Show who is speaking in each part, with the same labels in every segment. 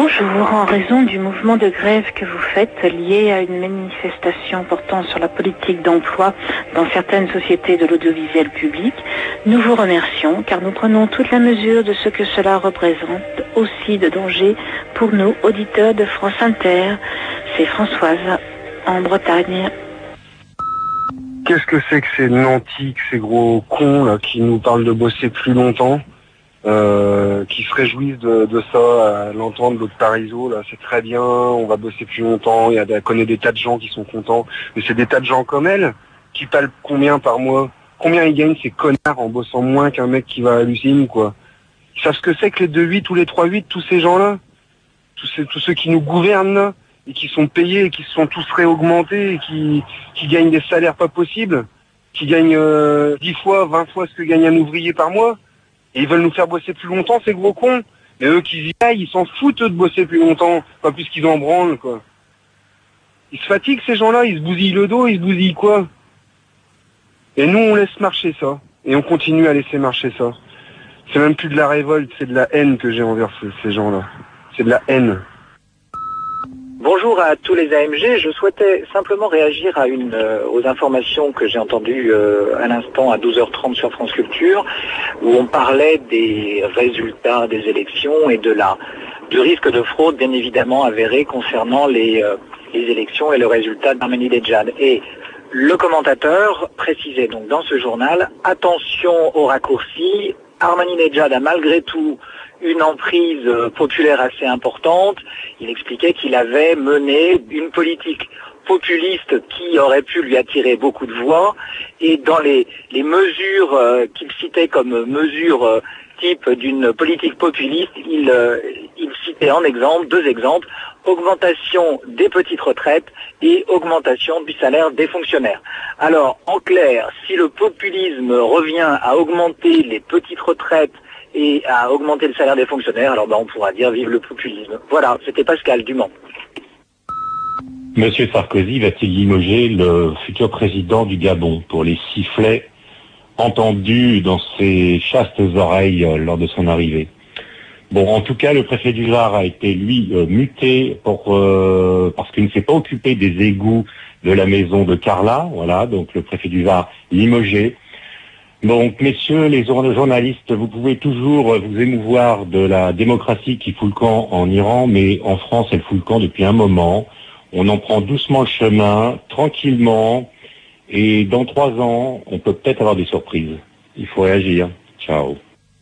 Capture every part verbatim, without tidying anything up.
Speaker 1: Bonjour, en raison du mouvement de grève que vous faites lié à une manifestation portant sur la politique d'emploi dans certaines sociétés de l'audiovisuel public, nous vous remercions car nous prenons toute la mesure de ce que cela représente aussi de danger pour nous, auditeurs de France Inter. C'est Françoise, en Bretagne.
Speaker 2: Qu'est-ce que c'est que ces nantis, que ces gros cons là qui nous parlent de bosser plus longtemps, euh, qui se réjouissent de, de ça, à l'entendre l'autre Parisot, là, c'est très bien, on va bosser plus longtemps, il y a, elle connaît des tas de gens qui sont contents, mais c'est des tas de gens comme elle, qui palpent combien par mois, combien ils gagnent ces connards en bossant moins qu'un mec qui va à l'usine, quoi. Ils savent ce que c'est que les deux huit ou les trois huit, tous ces gens-là, tous, ces, tous ceux qui nous gouvernent là, et qui sont payés, et qui se sont tous réaugmentés, et qui, qui gagnent des salaires pas possibles, qui gagnent euh, dix fois, vingt fois ce que gagne un ouvrier par mois, et ils veulent nous faire bosser plus longtemps, ces gros cons. Et eux qui y aillent, ils s'en foutent eux de bosser plus longtemps, pas plus qu'ils en branlent, quoi. Ils se fatiguent ces gens-là, ils se bousillent le dos, ils se bousillent quoi. Et nous on laisse marcher ça, et on continue à laisser marcher ça. C'est même plus de la révolte, c'est de la haine que j'ai envers ces, ces gens-là. C'est de la haine.
Speaker 3: Bonjour à tous les A M G, je souhaitais simplement réagir à une, euh, aux informations que j'ai entendues euh, à l'instant à douze heures trente sur France Culture, où on parlait des résultats des élections et de la, du risque de fraude bien évidemment avéré concernant les, euh, les élections et le résultat d'Ahmadinejad. Et le commentateur précisait donc dans ce journal, attention au raccourci, Ahmadinejad a malgré tout une emprise populaire assez importante. Il expliquait qu'il avait mené une politique populiste qui aurait pu lui attirer beaucoup de voix, et dans les, les mesures euh, qu'il citait comme mesures euh, type d'une politique populiste, il, euh, il citait en exemple, deux exemples, augmentation des petites retraites et augmentation du salaire des fonctionnaires. Alors, en clair, si le populisme revient à augmenter les petites retraites et à augmenter le salaire des fonctionnaires, alors ben on pourra dire vive le populisme. Voilà, c'était Pascal Dumont.
Speaker 4: Monsieur Sarkozy va-t-il limoger le futur président du Gabon pour les sifflets entendus dans ses chastes oreilles lors de son arrivée? Bon, en tout cas, le préfet du Var a été, lui, euh, muté pour euh, parce qu'il ne s'est pas occupé des égouts de la maison de Carla. Voilà, donc le préfet du Var limogé. Donc, messieurs les journalistes, vous pouvez toujours vous émouvoir de la démocratie qui fout le camp en Iran, mais en France, elle fout le camp depuis un moment. On en prend doucement le chemin, tranquillement, et dans trois ans, on peut peut-être avoir des surprises. Il faut réagir. Ciao.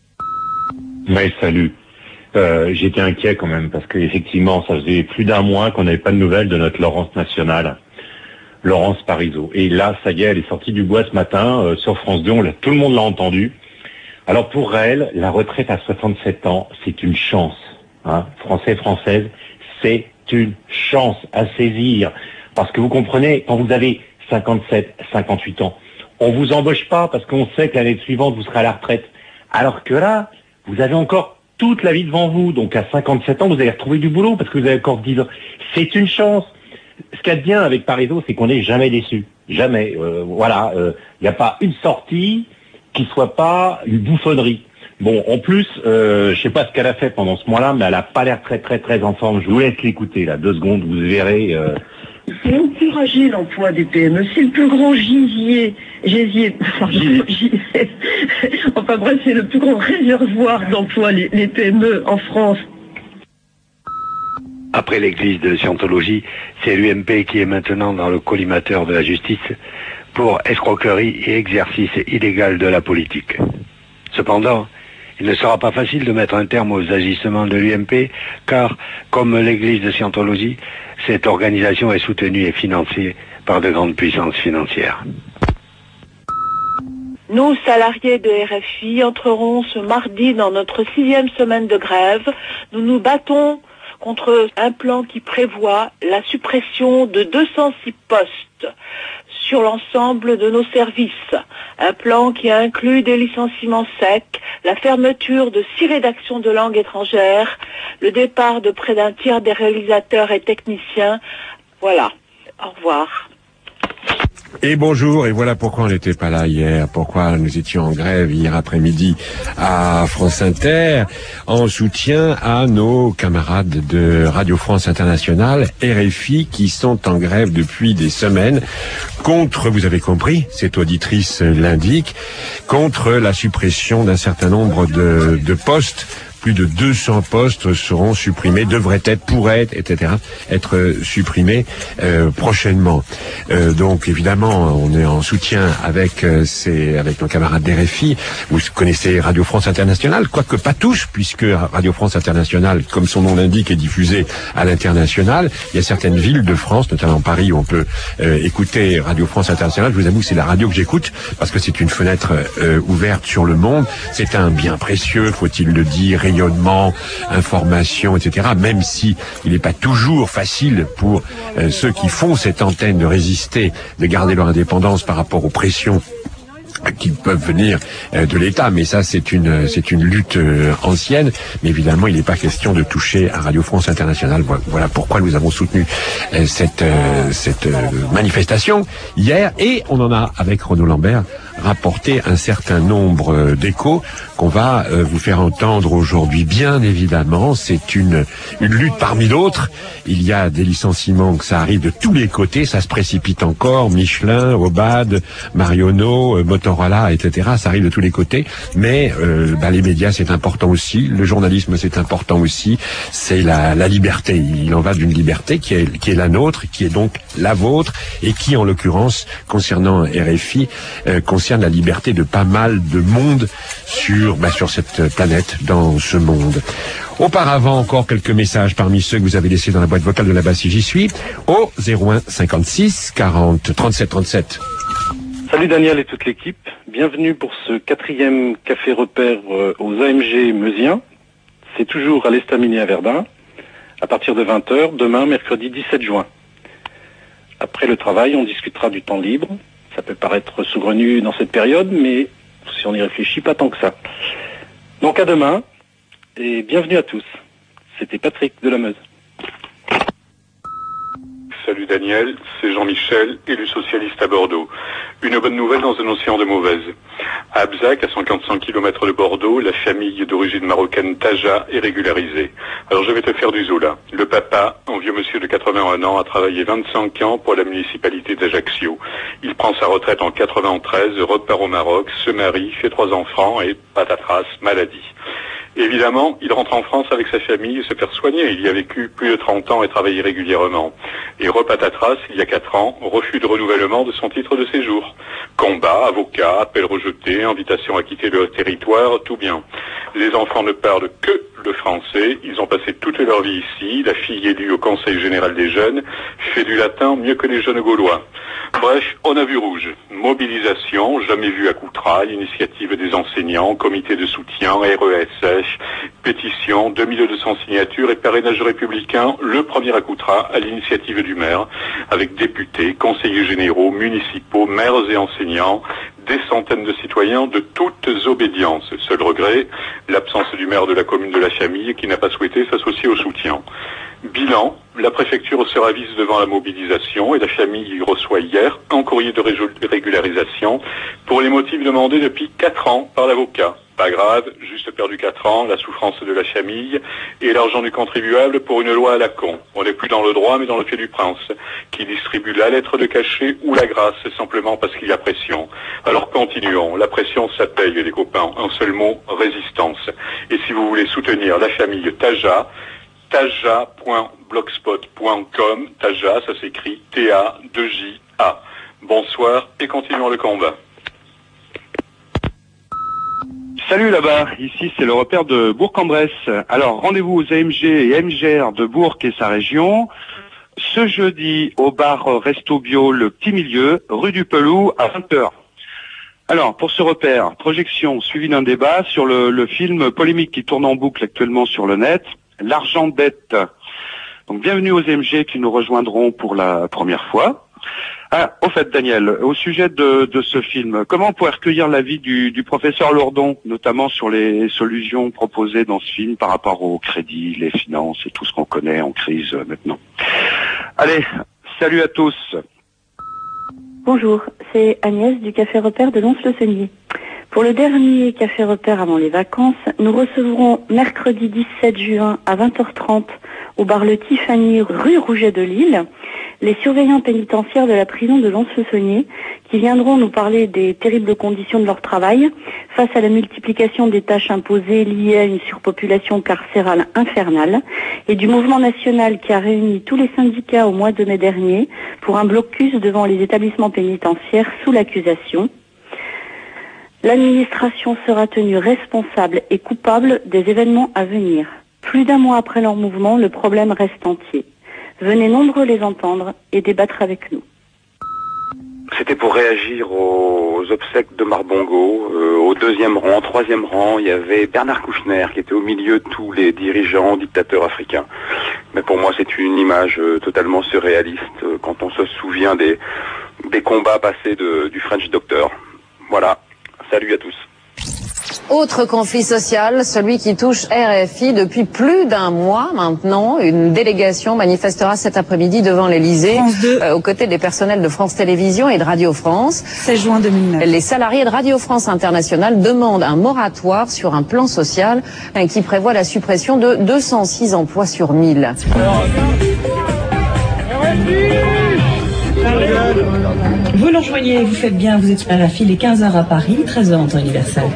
Speaker 4: Mais salut. Euh, j'étais inquiet quand même, parce qu'effectivement, ça faisait plus d'un mois qu'on n'avait pas de nouvelles de notre Laurence nationale. Laurence Parisot. Et là, ça y est, elle est sortie du bois ce matin euh, sur France deux, on l'a, tout le monde l'a entendu. Alors pour elle, la retraite à soixante-sept ans, c'est une chance. Hein, Français, Française, c'est une chance à saisir. Parce que vous comprenez, quand vous avez cinquante-sept, cinquante-huit ans, on vous embauche pas parce qu'on sait que l'année suivante, vous serez à la retraite. Alors que là, vous avez encore toute la vie devant vous. Donc à cinquante-sept ans, vous allez retrouver du boulot parce que vous avez encore dix ans. C'est une chance. Ce qu'il y a de bien avec Parisot, c'est qu'on n'est jamais déçu. Jamais. Euh, voilà. Il euh, n'y a pas une sortie qui soit pas une bouffonnerie. Bon, en plus, euh, je sais pas ce qu'elle a fait pendant ce mois-là, mais elle a pas l'air très très très en forme. Je vous laisse l'écouter là, deux secondes, vous verrez. Euh...
Speaker 5: C'est encourager l'emploi des P M E. C'est le plus grand gisier, gisier, enfin, gisier. enfin bref, c'est le plus grand réservoir d'emploi, les, les P M E en France.
Speaker 6: Après l'église de Scientologie, c'est l'U M P qui est maintenant dans le collimateur de la justice pour escroquerie et exercice illégal de la politique. Cependant, il ne sera pas facile de mettre un terme aux agissements de l'U M P, car, comme l'église de Scientologie, cette organisation est soutenue et financée par de grandes puissances financières.
Speaker 1: Nous, salariés de R F I, entrerons ce mardi dans notre sixième semaine de grève. Nous nous battons contre un plan qui prévoit la suppression de deux cent six postes sur l'ensemble de nos services. Un plan qui inclut des licenciements secs, la fermeture de six rédactions de langue étrangère, le départ de près d'un tiers des réalisateurs et techniciens. Voilà. Au revoir.
Speaker 7: Et bonjour, et voilà pourquoi on n'était pas là hier, pourquoi nous étions en grève hier après-midi à France Inter, en soutien à nos camarades de Radio France Internationale, R F I, qui sont en grève depuis des semaines contre, vous avez compris, cette auditrice l'indique, contre la suppression d'un certain nombre de, de postes. Plus de deux cents postes seront supprimés, devraient être, pourraient être, et cetera, être supprimés euh, prochainement. Euh, donc évidemment, on est en soutien avec euh, ces, avec nos camarades d'R F I. Vous connaissez Radio France Internationale, quoique pas tous, puisque Radio France Internationale, comme son nom l'indique, est diffusée à l'international. Il y a certaines villes de France, notamment Paris, où on peut euh, écouter Radio France Internationale. Je vous avoue que c'est la radio que j'écoute, parce que c'est une fenêtre euh, ouverte sur le monde. C'est un bien précieux, faut-il le dire, rayonnement, information, et cetera. Même si il n'est pas toujours facile pour euh, ceux qui font cette antenne de résister, de garder leur indépendance par rapport aux pressions qui peuvent venir euh, de l'État, mais ça c'est une c'est une lutte euh, ancienne. Mais évidemment, il n'est pas question de toucher à Radio France Internationale. Voilà pourquoi nous avons soutenu euh, cette euh, cette euh, manifestation hier, et on en a avec Renaud Lambert rapporté un certain nombre euh, d'échos qu'on va euh, vous faire entendre aujourd'hui. Bien évidemment, c'est une une lutte parmi d'autres. Il y a des licenciements, que ça arrive de tous les côtés, ça se précipite encore. Michelin, Obad, Marionneau, euh, Motorola, et cetera. Ça arrive de tous les côtés. Mais euh, bah, les médias, c'est important aussi. Le journalisme, c'est important aussi. C'est la, la liberté. Il en va d'une liberté qui est, qui est la nôtre, qui est donc la vôtre, et qui, en l'occurrence, concernant R F I, euh, concerne la liberté de pas mal de monde sur, bah, sur cette planète, dans ce monde. Auparavant, encore quelques messages parmi ceux que vous avez laissés dans la boîte vocale de la base si j'y suis, au zéro un cinquante-six quarante trente-sept trente-sept.
Speaker 8: Salut Daniel et toute l'équipe, bienvenue pour ce quatrième café repère euh, aux A M G Meusiens. C'est toujours à l'Estaminet à Verdun, à partir de vingt heures, demain, mercredi dix-sept juin. Après le travail, on discutera du temps libre. Ça peut paraître saugrenu dans cette période, mais si on y réfléchit, pas tant que ça. Donc à demain, et bienvenue à tous. C'était Patrick de la Meuse.
Speaker 9: Salut Daniel, c'est Jean-Michel, élu socialiste à Bordeaux. Une bonne nouvelle dans un océan de mauvaises. À Abzac, à cent cinquante kilomètres de Bordeaux, la famille d'origine marocaine Taja est régularisée. Alors je vais te faire du zola. Le papa, un vieux monsieur de quatre-vingt-un ans, a travaillé vingt-cinq ans pour la municipalité d'Ajaccio. Il prend sa retraite en quatre-vingt-treize, repart au Maroc, se marie, fait trois enfants et patatras, maladie. Évidemment, il rentre en France avec sa famille et se faire soigner. Il y a vécu plus de trente ans et travaillé régulièrement. Et repatatras, il y a quatre ans, refus de renouvellement de son titre de séjour. Combat, avocat, appel rejeté, invitation à quitter le territoire, tout bien. Les enfants ne parlent que le français. Ils ont passé toute leur vie ici. La fille élue au Conseil général des jeunes fait du latin mieux que les jeunes gaulois. Bref, on a vu rouge. Mobilisation, jamais vue à Coutras, initiative des enseignants, comité de soutien, R E S H, pétition, deux mille deux cents signatures et parrainage républicain, le premier à Coutras, à l'initiative du maire, avec députés, conseillers généraux, municipaux, maires et enseignants, des centaines de citoyens de toutes obédiences. Seul regret, l'absence du maire de la commune de la Chamille qui n'a pas souhaité s'associer au soutien. Bilan, la préfecture se ravise devant la mobilisation et la famille reçoit hier un courrier de régularisation pour les motifs demandés depuis quatre ans par l'avocat. Pas grave, juste perdu quatre ans, la souffrance de la famille et l'argent du contribuable pour une loi à la con. On n'est plus dans le droit mais dans le fait du prince, qui distribue la lettre de cachet ou la grâce simplement parce qu'il y a pression. Alors continuons, la pression ça paye les copains, un seul mot, résistance. Et si vous voulez soutenir la famille Taja, taja point blogspot point com, Taja ça s'écrit T A deux J A. Bonsoir et continuons le combat.
Speaker 10: Salut là-bas, ici c'est le repère de Bourg-en-Bresse. Alors rendez-vous aux A M G et M G R de Bourg et sa région, ce jeudi au bar Resto Bio Le Petit Milieu, rue du Pelou à vingt heures. Alors pour ce repère, projection suivie d'un débat sur le, le film polémique qui tourne en boucle actuellement sur le net, L'argent dette. Donc bienvenue aux A M G qui nous rejoindront pour la première fois. Ah, au fait, Daniel, au sujet de, de ce film, comment on pourrait recueillir l'avis du, du professeur Lourdon, notamment sur les solutions proposées dans ce film par rapport au crédit, les finances et tout ce qu'on connaît en crise euh, maintenant. Allez, salut à tous.
Speaker 11: Bonjour, c'est Agnès du Café Repère de Lons-le-Saunier. Pour le dernier Café Repère avant les vacances, nous recevrons mercredi dix-sept juin à vingt heures trente au bar Le Tiffany rue Rouget de Lille les surveillants pénitentiaires de la prison de Lons-le-Saunier qui viendront nous parler des terribles conditions de leur travail face à la multiplication des tâches imposées liées à une surpopulation carcérale infernale et du mouvement national qui a réuni tous les syndicats au mois de mai dernier pour un blocus devant les établissements pénitentiaires sous l'accusation. L'administration sera tenue responsable et coupable des événements à venir. Plus d'un mois après leur mouvement, le problème reste entier. Venez nombreux les entendre et débattre avec nous.
Speaker 12: C'était pour réagir aux obsèques de Marbongo. Euh, au deuxième rang, troisième rang, il y avait Bernard Kouchner qui était au milieu de tous les dirigeants, dictateurs africains. Mais pour moi, c'est une image euh, totalement surréaliste euh, quand on se souvient des, des combats passés de, du French Doctor. Voilà. Salut à tous.
Speaker 13: Autre conflit social, celui qui touche R F I depuis plus d'un mois maintenant. Une délégation manifestera cet après-midi devant l'Elysée euh, aux côtés des personnels de France Télévisions et de Radio France.
Speaker 14: seize juin deux mille neuf.
Speaker 13: Les salariés de Radio France Internationale demandent un moratoire sur un plan social euh, qui prévoit la suppression de deux cent six emplois sur mille.
Speaker 14: Vous nous rejoignez, vous faites bien, vous êtes sur R F I, les quinze heures à Paris, treize heures en temps universel.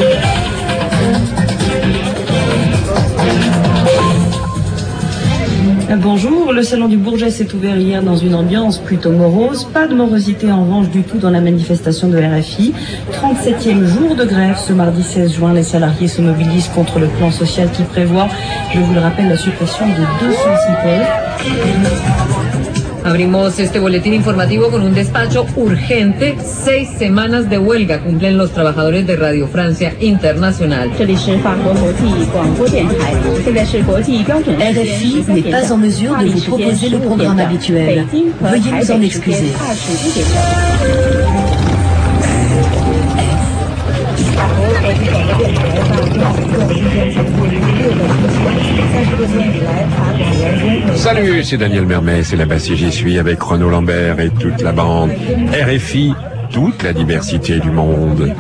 Speaker 14: Bonjour, le salon du Bourget s'est ouvert hier dans une ambiance plutôt morose. Pas de morosité en revanche du tout dans la manifestation de R F I. trente-septième jour de grève ce mardi seize juin. Les salariés se mobilisent contre le plan social qui prévoit, je vous le rappelle, la suppression de deux cent six postes.
Speaker 15: Abrimos este boletín informativo con un despacho urgente. Seis semanas de huelga cumplen los trabajadores de Radio Francia Internacional.
Speaker 16: R F I n'est pas en mesure de vous proposer le programme habituel. Veuillez nous en excuser.
Speaker 7: Salut, c'est Daniel Mermet, c'est là-bas si j'y suis avec Renaud Lambert et toute la bande. R F I, toute la diversité du monde.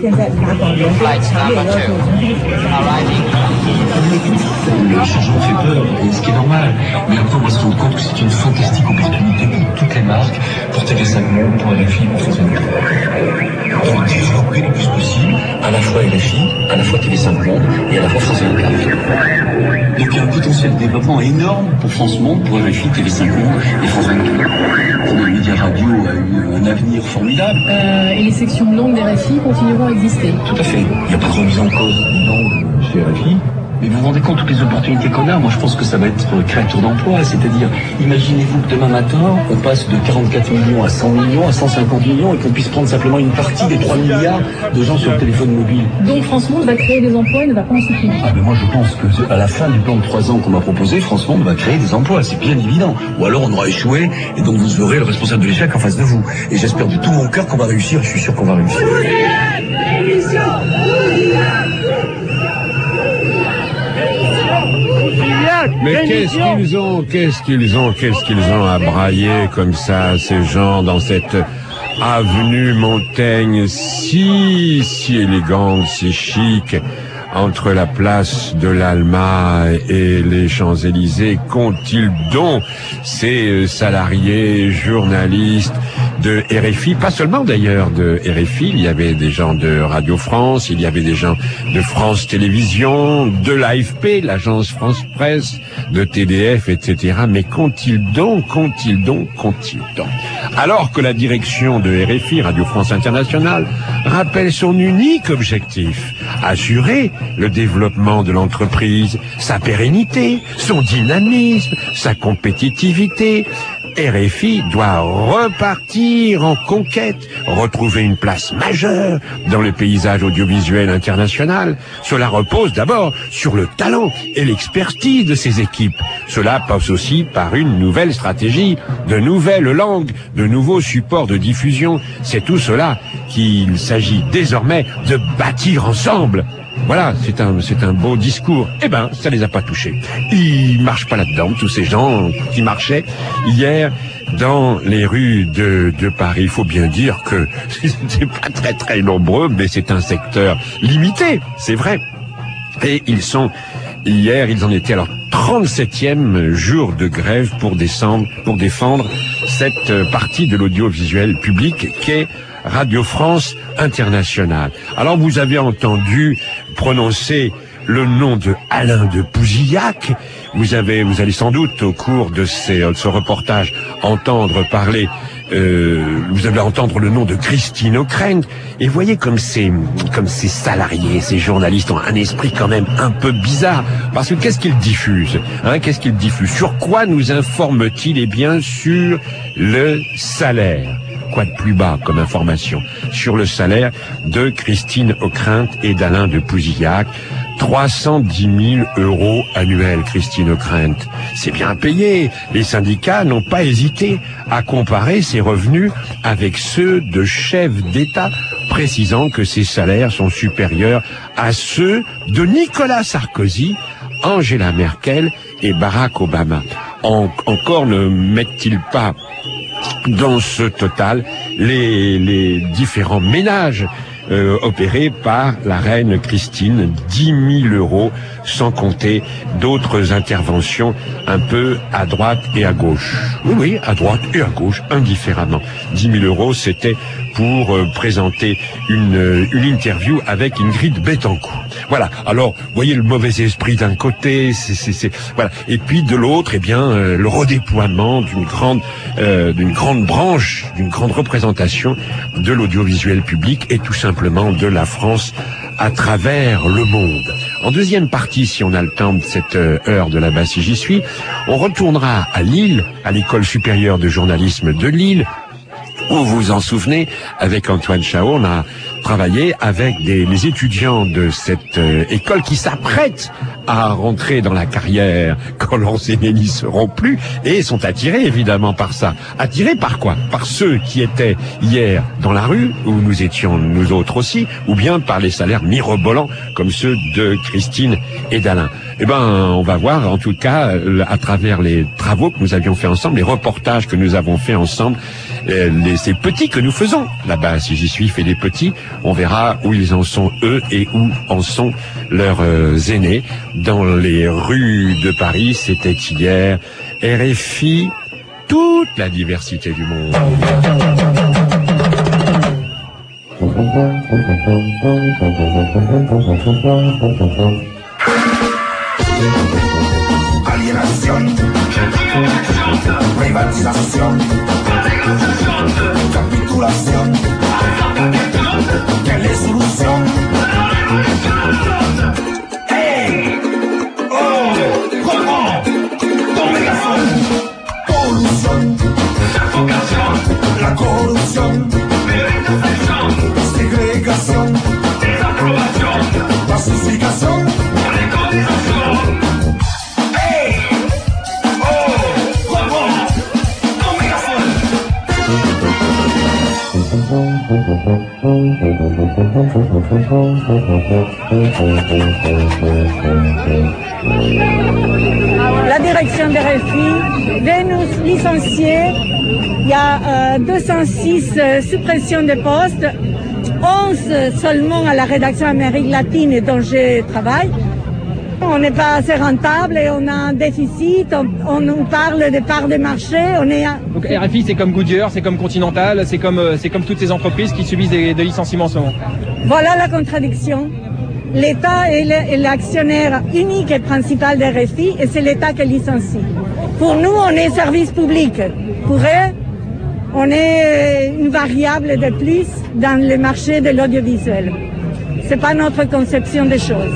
Speaker 17: Le changement fait peur, et ce qui est normal. Mais après, on va se rendre compte que c'est une fantastique opportunité pour toutes les marques, pour T V cinq Monde, pour R F I, pour France vingt-quatre. Pour développer le plus possible, à la fois R F I, à la fois T V cinq Monde et à la fois France vingt-quatre. Donc il y a un potentiel de développement énorme pour France Monde, pour R F I, T V cinq Monde et France vingt-quatre. Pour le média radio a eu un avenir formidable.
Speaker 18: Euh, et les sections longues d'R F I continueront à exister.
Speaker 17: Tout à fait. Il n'y a pas de remise en cause non chez R F I. Mais vous vous rendez compte toutes les opportunités qu'on a? Moi, je pense que ça va être créateur d'emploi. C'est-à-dire, imaginez-vous que demain matin, on passe de quarante-quatre millions à cent millions, à cent cinquante millions, et qu'on puisse prendre simplement une partie des trois milliards de gens sur le téléphone mobile.
Speaker 18: Donc France Monde va créer des emplois et ne va pas en supprimer.
Speaker 17: Ah, mais moi, je pense que à la fin du plan de trois ans qu'on m'a proposé, France Monde va créer des emplois. C'est bien évident. Ou alors, on aura échoué, et donc vous aurez le responsable de l'échec en face de vous. Et j'espère de tout mon cœur qu'on va réussir. Je suis sûr qu'on va réussir.
Speaker 7: Mais qu'est-ce qu'ils ont, qu'est-ce qu'ils ont, qu'est-ce qu'ils ont à brailler comme ça, ces gens, dans cette avenue Montaigne si, si élégante, si chic, entre la place de l'Alma et les Champs-Élysées. Qu'ont-ils donc, ces salariés, journalistes de R F I, pas seulement d'ailleurs de R F I, il y avait des gens de Radio France, il y avait des gens de France Télévisions, de l'A F P, l'agence France Presse, de T D F, et cetera. Mais qu'ont-ils donc, qu'ont-ils donc, qu'ont-ils donc? Alors que la direction de R F I, Radio France Internationale, rappelle son unique objectif, assurer le développement de l'entreprise, sa pérennité, son dynamisme, sa compétitivité, R F I doit repartir en conquête, retrouver une place majeure dans le paysage audiovisuel international. Cela repose d'abord sur le talent et l'expertise de ses équipes. Cela passe aussi par une nouvelle stratégie, de nouvelles langues, de nouveaux supports de diffusion. C'est tout cela qu'il s'agit désormais de bâtir ensemble. Voilà, c'est un, c'est un beau discours. Eh ben, ça les a pas touchés. Ils marchent pas là-dedans, tous ces gens qui marchaient hier dans les rues de, de Paris. Il faut bien dire que c'est pas très très nombreux, mais c'est un secteur limité, c'est vrai. Et ils sont, hier, ils en étaient à leur trente-septième jour de grève pour descendre, pour défendre cette partie de l'audiovisuel public qu'est Radio France Internationale. Alors vous avez entendu prononcer le nom de Alain de Pouzillac. Vous avez, vous allez sans doute au cours de, ces, de ce reportage entendre parler, euh, vous allez entendre le nom de Christine O'Krent. Et voyez comme ces, comme ces salariés, ces journalistes ont un esprit quand même un peu bizarre. Parce que qu'est-ce qu'ils diffusent, hein, qu'est-ce qu'ils diffusent? Sur quoi nous informent-ils? Eh bien, sur le salaire. Quoi de plus bas comme information sur le salaire de Christine O'Krent et d'Alain de Pouzillac? trois cent dix mille euros annuels, Christine O'Krent. C'est bien payé. Les syndicats n'ont pas hésité à comparer ces revenus avec ceux de chefs d'État, précisant que ces salaires sont supérieurs à ceux de Nicolas Sarkozy, Angela Merkel et Barack Obama. En, encore ne mettent-ils pas dans ce total les, les différents ménages euh, opérés par la reine Christine, dix mille euros, sans compter d'autres interventions un peu à droite et à gauche. Oui, oui, à droite et à gauche, indifféremment. dix mille euros, c'était pour euh, présenter une, euh, une interview avec Ingrid Betancourt. Voilà. Alors, voyez le mauvais esprit d'un côté, c'est, c'est, c'est, voilà. Et puis de l'autre, eh bien, euh, le redéploiement d'une grande, euh, d'une grande branche, d'une grande représentation de l'audiovisuel public et tout simplement de la France à travers le monde. En deuxième partie, si on a le temps de cette heure de là-bas, si j'y suis, on retournera à Lille, à l'école supérieure de journalisme de Lille, où vous vous en souvenez, avec Antoine Chao, on a travaillé avec des, les étudiants de cette euh, école qui s'apprêtent à rentrer dans la carrière quand leurs aînés n'y seront plus et sont attirés évidemment par ça. Attirés par quoi? Par ceux qui étaient hier dans la rue, où nous étions nous autres aussi, ou bien par les salaires mirobolants comme ceux de Christine et d'Alain. Eh ben, on va voir en tout cas à travers les travaux que nous avions fait ensemble, les reportages que nous avons fait ensemble, euh, les, ces petits que nous faisons là-bas. Si j'y suis, fait des petits, on verra où ils en sont eux et où en sont leurs euh, aînés. Dans les rues de Paris, c'était hier R F I, toute la diversité du monde.
Speaker 19: Alienación, privatización, capitulación, ¿qué es solución? ¡Hey! ¡Oh! ¿Cómo? ¡Dominación! Polución, sofocación, la corrupción, segregación, desaprobación, pacificación, colectivización.
Speaker 20: La direction de R F I va nous licencier. Il y a euh, deux cent six euh, suppressions de postes, onze seulement à la rédaction Amérique latine dont je travaille. On n'est pas assez rentable et on a un déficit, on, on nous parle des parts de marché, on est... À...
Speaker 21: Donc R F I c'est comme Goodyear, c'est comme Continental, c'est comme, c'est comme toutes ces entreprises qui subissent des, des licenciements en ce moment.
Speaker 20: Voilà la contradiction. L'État est l'actionnaire unique et principal de R F I et c'est l'État qui licencie. Pour nous, on est service public. Pour eux, on est une variable de plus dans le marché de l'audiovisuel. C'est pas notre conception des choses.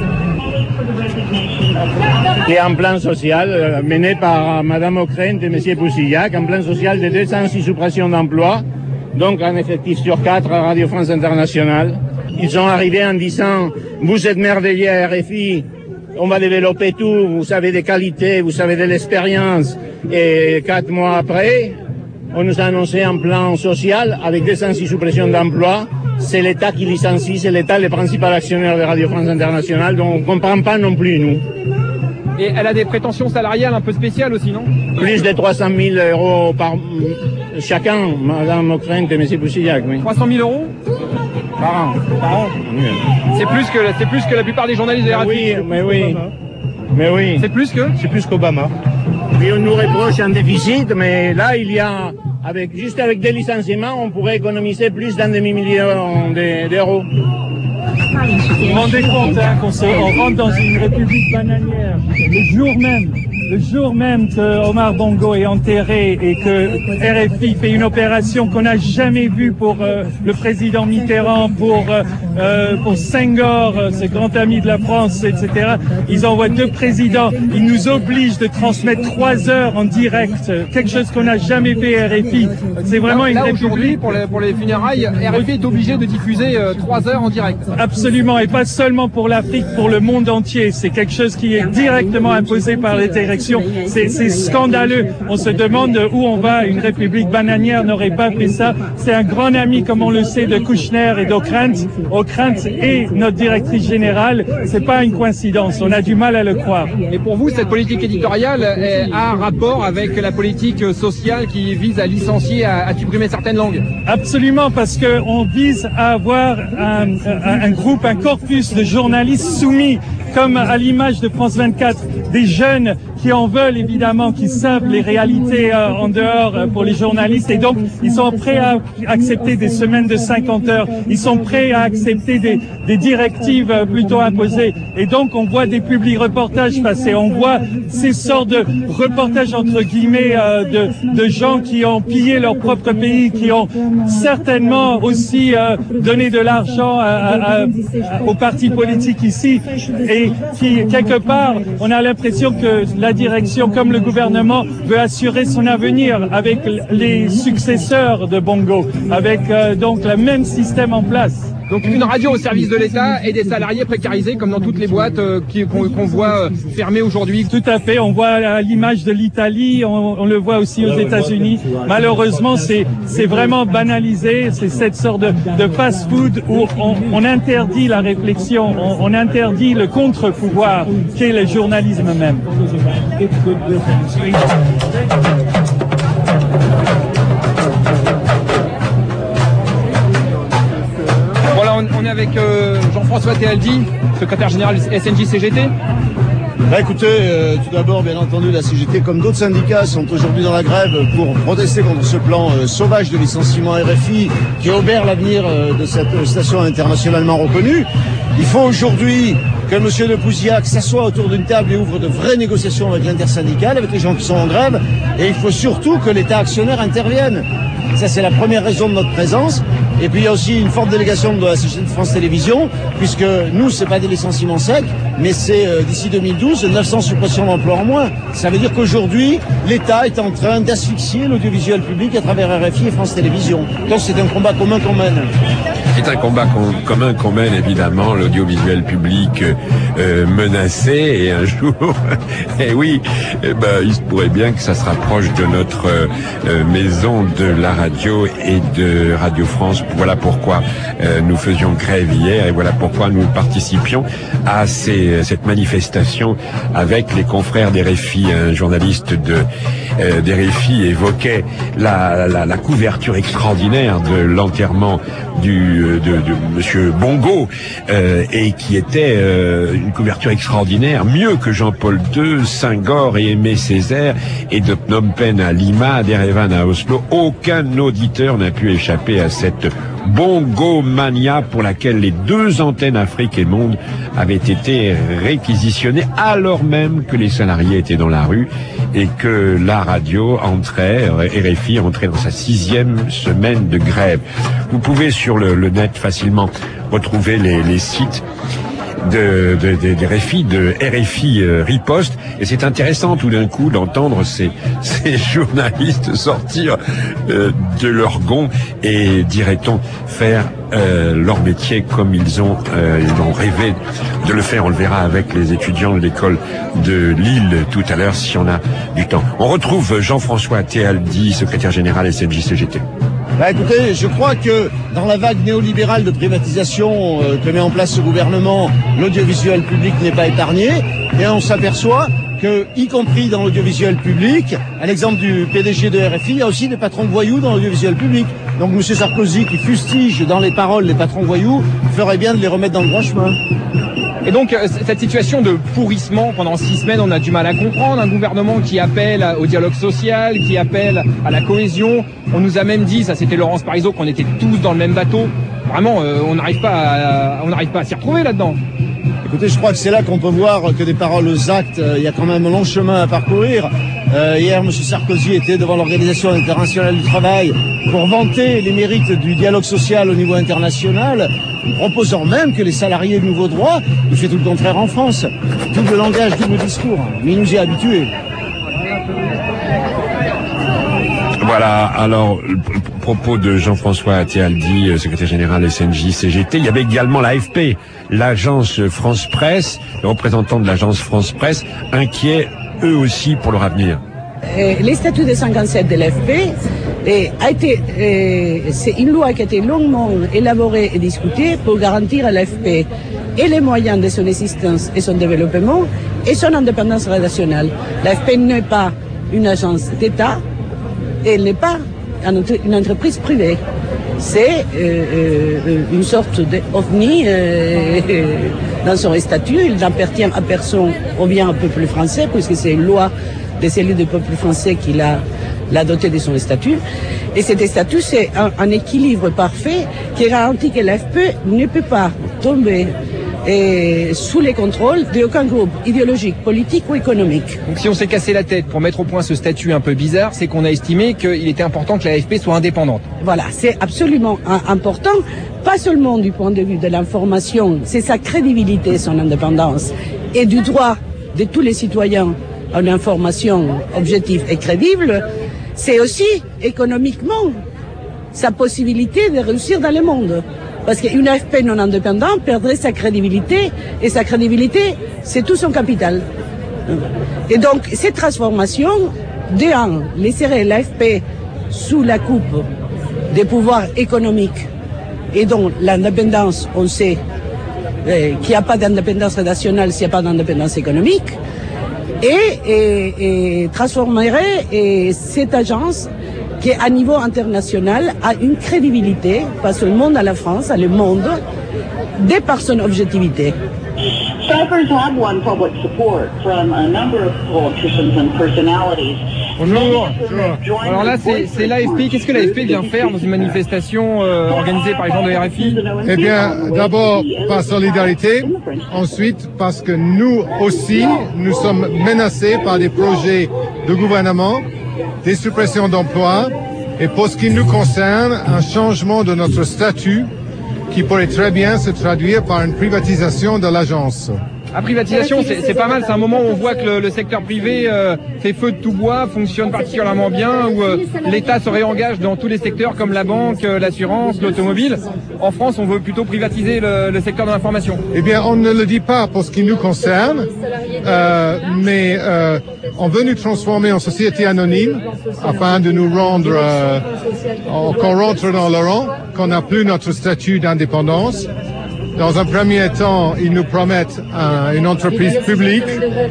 Speaker 22: Il y a un plan social euh, mené par Mme O'Krent et M. Pouzillac, un plan social de deux cent six suppressions d'emplois, donc un effectif sur quatre à Radio France Internationale. Ils sont arrivés en disant « Vous êtes merveilleux à R F I, on va développer tout, vous avez des qualités, vous avez de l'expérience. » Et quatre mois après, on nous a annoncé un plan social avec deux cent six suppressions d'emplois c'est l'État qui licencie, c'est l'État le principal actionnaire de Radio France Internationale, donc on ne comprend pas non plus, nous.
Speaker 21: Et elle a des prétentions salariales un peu spéciales aussi, non?
Speaker 22: Plus de trois cent mille euros par chacun, Madame Ockrent et Monsieur Boussillac, oui.
Speaker 21: trois cent mille euros
Speaker 22: par an.
Speaker 21: Par an.
Speaker 22: Oui.
Speaker 21: C'est plus que c'est plus que la plupart des journalistes de R F I.
Speaker 22: Oui, mais oui. Mais oui.
Speaker 21: C'est plus que
Speaker 22: C'est plus qu'Obama. Puis on nous reproche un déficit, mais là il y a, avec juste avec des licenciements, on pourrait économiser plus d'un demi-million d'euros.
Speaker 2: Vous vous rendez compte hein, qu'on se, on rentre dans une république bananière le jour même, le jour même que Omar Bongo est enterré et que R F I fait une opération qu'on n'a jamais vue pour euh, le président Mitterrand, pour euh, pour Senghor, ce grand ami de la France, et cetera. Ils envoient deux présidents, ils nous obligent de transmettre trois heures en direct, quelque chose qu'on n'a jamais fait à R F I. C'est vraiment
Speaker 21: là,
Speaker 2: une
Speaker 21: là,
Speaker 2: république.
Speaker 21: Aujourd'hui, pour les, pour les funérailles, R F I est obligé de diffuser euh, trois heures en direct.
Speaker 2: Absolument, et pas seulement pour l'Afrique, pour le monde entier. C'est quelque chose qui est directement imposé par les directions. C'est scandaleux. On se demande où on va. Une république bananière n'aurait pas fait ça. C'est un grand ami, comme on le sait, de Kouchner et d'Ockrent. Ockrent est notre directrice générale. C'est pas une coïncidence. On a du mal à le croire.
Speaker 21: Et pour vous, cette politique éditoriale est, a un rapport avec la politique sociale qui vise à licencier, à, à supprimer certaines langues?
Speaker 2: Absolument, parce que on vise à avoir un, un, un groupe, un corpus de journalistes soumis, comme à l'image de France vingt-quatre, des jeunes qui en veulent évidemment, qui savent les réalités euh, en dehors euh, pour les journalistes, et donc ils sont prêts à accepter des semaines de cinquante heures, ils sont prêts à accepter des, des directives euh, plutôt imposées, et donc on voit des publics reportages passer, on voit ces sortes de reportages entre guillemets euh, de, de gens qui ont pillé leur propre pays, qui ont certainement aussi euh, donné de l'argent à, à, à, aux partis politiques ici, et qui quelque part on a l'impression que la direction, comme le gouvernement, veut assurer son avenir avec les successeurs de Bongo, avec euh, donc le même système en place.
Speaker 21: Donc une radio au service de l'État et des salariés précarisés comme dans toutes les boîtes euh, qu'on qu'on voit euh, fermées aujourd'hui.
Speaker 2: Tout à fait, on voit l'image de l'Italie, on, on le voit aussi aux États-Unis. Malheureusement, c'est c'est vraiment banalisé, c'est cette sorte de, de fast-food où on, on interdit la réflexion, on, on interdit le contre-pouvoir qu'est le journalisme même.
Speaker 21: On est avec euh, Jean-François Tealdi, secrétaire général du S N J C G T.
Speaker 3: Bah écoutez, euh, tout d'abord, bien entendu, la C G T, comme d'autres syndicats, sont aujourd'hui dans la grève pour protester contre ce plan euh, sauvage de licenciement R F I qui obère l'avenir euh, de cette station internationalement reconnue. Il faut aujourd'hui que M. de Pouzillac s'assoie autour d'une table et ouvre de vraies négociations avec l'intersyndicale, avec les gens qui sont en grève, et il faut surtout que l'État actionnaire intervienne. Ça, c'est la première raison de notre présence. Et puis, il y a aussi une forte délégation de la C G T de France Télévisions, puisque nous, c'est pas des licenciements secs, mais c'est, euh, d'ici deux mille douze, neuf cents suppressions d'emplois en moins. Ça veut dire qu'aujourd'hui, l'État est en train d'asphyxier l'audiovisuel public à travers R F I et France Télévisions. Donc, c'est un combat commun qu'on mène.
Speaker 7: C'est un combat com commun qu'on mène, évidemment, l'audiovisuel public euh, menacé, et un jour, et oui, eh ben, il se pourrait bien que ça se rapproche de notre euh, maison de la radio et de Radio France. Voilà pourquoi euh, nous faisions grève hier, et voilà pourquoi nous participions à ces, cette manifestation avec les confrères d'R F I. Un journaliste de euh, d'R F I évoquait la, la, la couverture extraordinaire de l'enterrement du de, de Monsieur Bongo, euh, et qui était euh, une couverture extraordinaire, mieux que Jean-Paul deux, Senghor et Aimé Césaire, et de Phnom Penh à Lima, d'Erevan à Oslo. Aucun auditeur n'a pu échapper à cette Bongo-mania pour laquelle les deux antennes Afrique et Monde avaient été réquisitionnées alors même que les salariés étaient dans la rue et que la radio entrait, R F I entrait dans sa sixième semaine de grève. Vous pouvez sur le, le net facilement retrouver les, les sites de, de, de, de R F I, de R F I euh, Riposte, et c'est intéressant tout d'un coup d'entendre ces, ces journalistes sortir euh, de leur gond et, dirait-on, faire euh, leur métier comme ils ont, euh, ils ont rêvé de le faire. On le verra avec les étudiants de l'école de Lille tout à l'heure si on a du temps. On retrouve Jean-François Tealdi, secrétaire général S N J C G T.
Speaker 3: Bah écoutez, je crois que dans la vague néolibérale de privatisation euh, que met en place ce gouvernement, l'audiovisuel public n'est pas épargné, et on s'aperçoit que, y compris dans l'audiovisuel public, à l'exemple du P D G de R F I, il y a aussi des patrons voyous dans l'audiovisuel public. Donc M. Sarkozy, qui fustige dans les paroles les patrons voyous, ferait bien de les remettre dans le droit chemin.
Speaker 21: Et donc, cette situation de pourrissement pendant six semaines, on a du mal à comprendre. Un gouvernement qui appelle au dialogue social, qui appelle à la cohésion. On nous a même dit, ça c'était Laurence Parisot, qu'on était tous dans le même bateau. Vraiment, euh, on n'arrive pas à, on n'arrive pas à s'y retrouver là-dedans.
Speaker 3: Écoutez, je crois que c'est là qu'on peut voir que des paroles aux actes, euh, il y a quand même un long chemin à parcourir. Euh, hier, M. Sarkozy était devant l'Organisation internationale du travail pour vanter les mérites du dialogue social au niveau international, proposant même que les salariés aient de nouveaux droits. Il fait tout le contraire en France. Double langage, double discours. Mais il nous y a habitués.
Speaker 7: Voilà, alors, le propos de Jean-François Attialdi, secrétaire général S N J C G T. Il y avait également l'A F P, l'agence France Presse, le représentant de l'agence France Presse, inquiet eux aussi pour leur avenir.
Speaker 4: Euh, les statuts de cinquante-sept de l'A F P euh, a été, euh, c'est une loi qui a été longuement élaborée et discutée pour garantir à l'A F P et les moyens de son existence et son développement et son indépendance rédactionnelle. L'A F P n'est pas une agence d'État, elle n'est pas une entreprise privée. C'est euh, euh, une sorte d'ovni euh, euh, dans son statut. Il n'appartient à personne ou bien au peuple français, puisque c'est une loi des élus du peuple français qui l'a, l'a doté de son statut. Et cet statut, c'est un, un équilibre parfait qui garantit que l'A F P ne peut pas tomber et sous les contrôles d'aucun groupe idéologique, politique ou économique.
Speaker 21: Donc si on s'est cassé la tête pour mettre au point ce statut un peu bizarre, c'est qu'on a estimé qu'il était important que la A F P soit indépendante.
Speaker 4: Voilà, c'est absolument important, pas seulement du point de vue de l'information, c'est sa crédibilité, son indépendance, et du droit de tous les citoyens à une information objective et crédible, c'est aussi économiquement sa possibilité de réussir dans le monde. Parce qu'une A F P non indépendante perdrait sa crédibilité, et sa crédibilité, c'est tout son capital. Et donc, cette transformation, de un, laisserait l'A F P sous la coupe des pouvoirs économiques, et donc l'indépendance, on sait euh, qu'il n'y a pas d'indépendance rédactionnelle s'il n'y a pas d'indépendance économique, et, et, et transformerait et cette agence qui, à niveau international, a une crédibilité, pas seulement dans la France, à le monde, de par son objectivité.
Speaker 5: Strikers have won public support from a number of politicians and personalities.
Speaker 21: Bonjour. Bonjour. Alors là, c'est, c'est l'A F P. Qu'est-ce que l'A F P vient faire dans une manifestation euh, organisée par les gens de R F I?
Speaker 23: Eh bien, d'abord par solidarité, ensuite parce que nous aussi, nous sommes menacés par des projets de gouvernement, des suppressions d'emplois, et pour ce qui nous concerne, un changement de notre statut qui pourrait très bien se traduire par une privatisation de l'agence.
Speaker 21: La privatisation, c'est, c'est pas mal, c'est un moment où on voit que le, le secteur privé euh, fait feu de tout bois, fonctionne particulièrement bien, où euh, l'État se réengage dans tous les secteurs comme la banque, euh, l'assurance, l'automobile. En France, on veut plutôt privatiser le, le secteur de l'information.
Speaker 23: Eh bien, on ne le dit pas pour ce qui nous concerne, euh, mais euh, on veut nous transformer en société anonyme afin de nous rendre, euh, qu'on rentre dans le rang, qu'on n'a plus notre statut d'indépendance. Dans un premier temps, ils nous promettent un, une entreprise publique,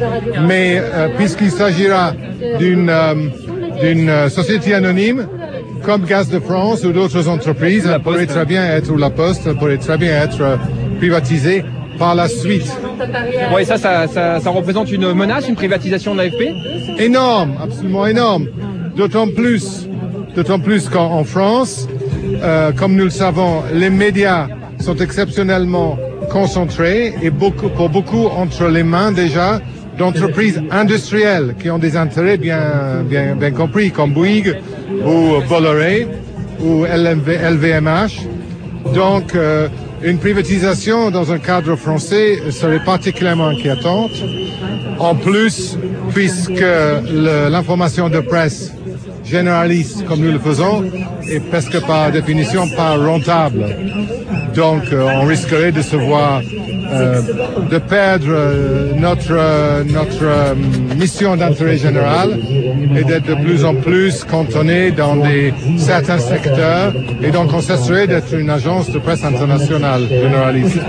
Speaker 23: mais euh, puisqu'il s'agira d'une euh, d'une société anonyme, comme Gaz de France ou d'autres entreprises, elle pourrait très bien être, ou la Poste, elle pourrait très bien être euh, privatisée par la suite.
Speaker 21: Ouais, ça, ça, ça, ça représente une menace, une privatisation de l'A F P?
Speaker 23: Énorme, absolument énorme. D'autant plus, d'autant plus qu'en en France, euh, comme nous le savons, les médias sont exceptionnellement concentrés et beaucoup, pour beaucoup entre les mains déjà d'entreprises industrielles qui ont des intérêts bien, bien, bien compris, comme Bouygues ou Bolloré ou L V M H. Donc, euh, une privatisation dans un cadre français serait particulièrement inquiétante. En plus, puisque le, l'information de presse généraliste, comme nous le faisons, est presque par définition pas rentable. Donc, euh, on risquerait de se voir euh, de perdre euh, notre, euh, notre euh, mission d'intérêt général et d'être de plus en plus cantonné dans des, certains secteurs et donc on s'assurer d'être une agence de presse internationale généraliste.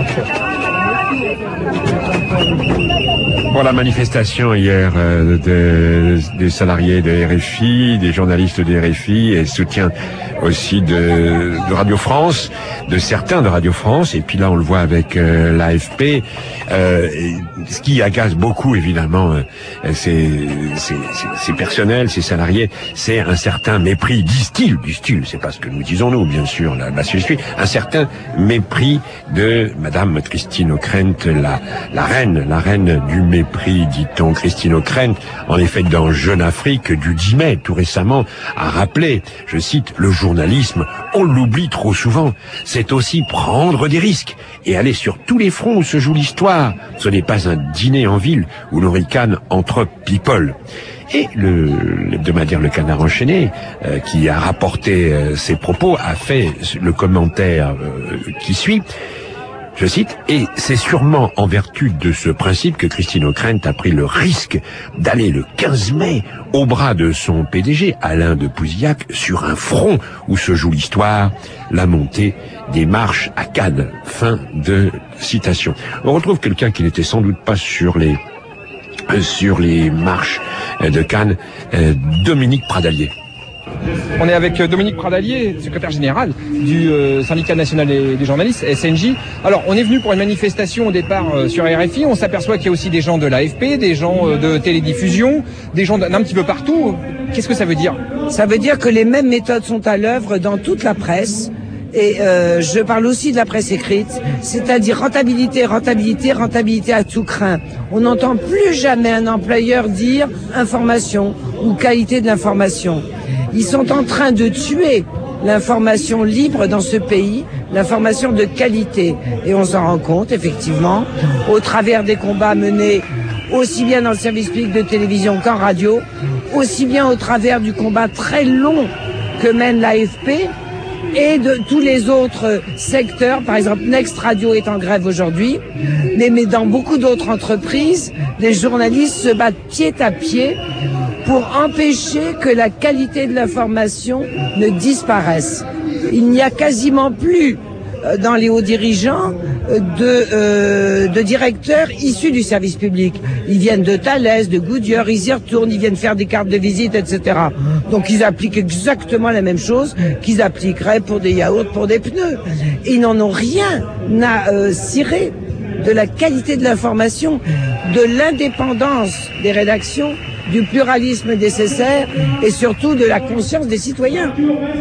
Speaker 7: Pour la manifestation hier euh, de, des salariés de R F I, des journalistes de R F I et soutien aussi de, de Radio France, de certains de Radio France, et puis là on le voit avec euh, l'A F P. Euh, ce qui agace beaucoup évidemment euh, ces, ces, ces personnels, ces salariés, c'est un certain mépris, disent-ils, disent-ils, c'est pas ce que nous disons nous bien sûr, là, là je suis, un certain mépris de Madame Christine Ockrent, la, la reine, la reine du mépris, dit-on. Christine Ockrent, en effet, dans Jeune Afrique du dix mai, tout récemment, a rappelé, je cite, le journalisme, on l'oublie trop souvent, c'est aussi prendre des risques et aller sur tous les fronts où se joue l'histoire. Ce n'est pas un dîner en ville où l'on ricane entre people. Et le l'hebdomadaire Le Canard enchaîné, euh, qui a rapporté euh, ses propos, a fait le commentaire euh, qui suit. Je cite, « Et c'est sûrement en vertu de ce principe que Christine Ockrent a pris le risque d'aller le quinze mai au bras de son P D G, Alain de Pouzillac, sur un front où se joue l'histoire, la montée des marches à Cannes. » Fin de citation. On retrouve quelqu'un qui n'était sans doute pas sur les sur les marches de Cannes, Dominique Pradalier.
Speaker 21: On est avec Dominique Pradalier, secrétaire général du euh, syndicat national des, des journalistes, S N J. Alors, on est venu pour une manifestation au départ euh, sur R F I. On s'aperçoit qu'il y a aussi des gens de l'A F P, des gens euh, de télédiffusion, des gens d'un petit peu partout. Qu'est-ce que ça veut dire?
Speaker 4: Ça veut dire que les mêmes méthodes sont à l'œuvre dans toute la presse. Et euh, je parle aussi de la presse écrite, c'est-à-dire rentabilité, rentabilité, rentabilité à tout craint. On n'entend plus jamais un employeur dire information ou qualité de l'information. Ils sont en train de tuer l'information libre dans ce pays, l'information de qualité. Et on s'en rend compte, effectivement, au travers des combats menés aussi bien dans le service public de télévision qu'en radio, aussi bien au travers du combat très long que mène l'A F P, et de tous les autres secteurs. Par exemple, Next Radio est en grève aujourd'hui, mais, mais dans beaucoup d'autres entreprises, les journalistes se battent pied à pied pour empêcher que la qualité de l'information ne disparaisse. Il n'y a quasiment plus euh, dans les hauts dirigeants euh, de, euh, de directeurs issus du service public. Ils viennent de Thales, de Goodyear, ils y retournent, ils viennent faire des cartes de visite, et cetera. Donc ils appliquent exactement la même chose qu'ils appliqueraient pour des yaourts, pour des pneus. Ils n'en ont rien à euh, cirer de la qualité de l'information, de l'indépendance des rédactions, du pluralisme nécessaire et surtout de la conscience des citoyens.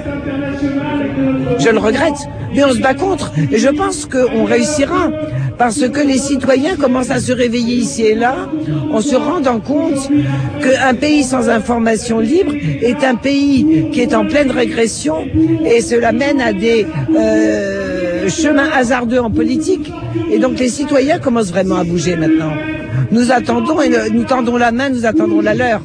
Speaker 4: Je le regrette, mais on se bat contre et je pense qu'on réussira parce que les citoyens commencent à se réveiller ici et là en se rendant compte qu'un pays sans information libre est un pays qui est en pleine régression et cela mène à des euh, chemins hasardeux en politique. Et donc les citoyens commencent vraiment à bouger maintenant. Nous attendons et nous tendons la main, nous attendons la leur.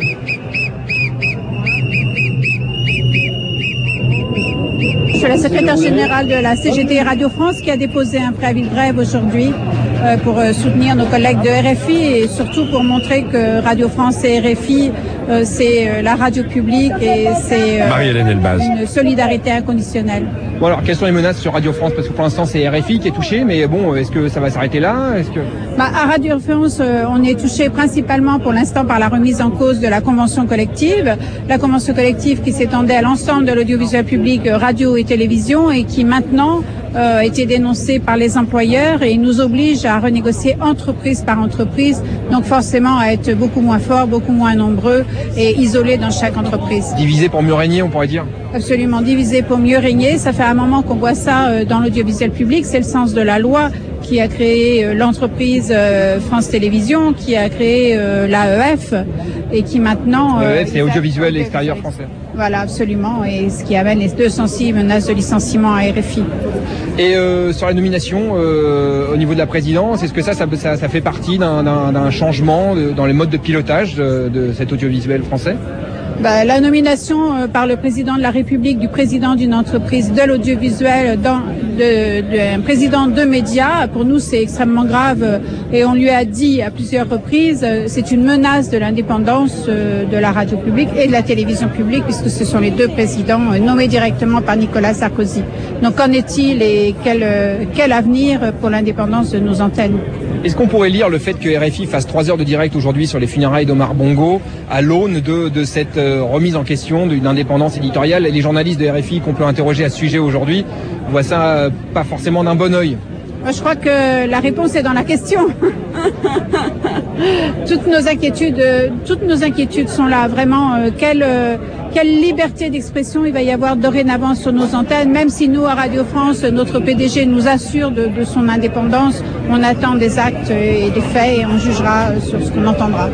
Speaker 1: Je suis la secrétaire générale de la C G T Radio France qui a déposé un préavis de grève aujourd'hui euh, pour euh, soutenir nos collègues de R F I et surtout pour montrer que Radio France et R F I, euh, c'est euh, la radio publique et c'est euh, une solidarité inconditionnelle.
Speaker 21: Bon alors, quelles sont les menaces sur Radio France? Parce que pour l'instant, c'est R F I qui est touché, mais bon, est-ce que ça va s'arrêter là? Est-ce que...
Speaker 1: Bah, à Radio France, euh, on est touché principalement pour l'instant par la remise en cause de la convention collective. La convention collective qui s'étendait à l'ensemble de l'audiovisuel public, euh, radio et télévision, et qui maintenant euh, a été dénoncée par les employeurs et nous oblige à renégocier entreprise par entreprise, donc forcément à être beaucoup moins forts, beaucoup moins nombreux et isolés dans chaque entreprise.
Speaker 21: Divisé pour mieux régner, on pourrait dire?
Speaker 1: Absolument, divisé pour mieux régner. Ça fait un moment qu'on voit ça euh, dans l'audiovisuel public, c'est le sens de la loi qui a créé euh, l'entreprise euh, France Télévisions, qui a créé euh, l'A E F et qui maintenant...
Speaker 21: L'A E F, c'est audiovisuel extérieur français.
Speaker 1: Voilà, absolument, et ce qui amène les deux cent six menaces de licenciement à R F I.
Speaker 21: Et euh, sur la nomination euh, au niveau de la présidence, est-ce que ça, ça, ça, ça fait partie d'un changement de, dans les modes de pilotage de, de cet audiovisuel français?
Speaker 1: Bah, la nomination euh, par le président de la République du président d'une entreprise de l'audiovisuel, dans, de, de, un président de médias, pour nous c'est extrêmement grave euh, et on lui a dit à plusieurs reprises, euh, c'est une menace de l'indépendance euh, de la radio publique et de la télévision publique puisque ce sont les deux présidents euh, nommés directement par Nicolas Sarkozy. Donc qu'en est-il et quel, euh, quel avenir pour l'indépendance de nos antennes?
Speaker 21: Est-ce qu'on pourrait lire le fait que R F I fasse trois heures de direct aujourd'hui sur les funérailles d'Omar Bongo à l'aune de, de cette euh, remise en question d'une indépendance éditoriale? Les journalistes de R F I qu'on peut interroger à ce sujet aujourd'hui voient ça euh, pas forcément d'un bon œil.
Speaker 1: Moi, je crois que la réponse est dans la question. toutes nos inquiétudes, euh, toutes nos inquiétudes sont là. Vraiment, euh, quelle, euh, quelle liberté d'expression il va y avoir dorénavant sur nos antennes. Même si nous, à Radio France, notre P D G nous assure de, de son indépendance, on attend des actes et des faits et on jugera sur ce qu'on entendra.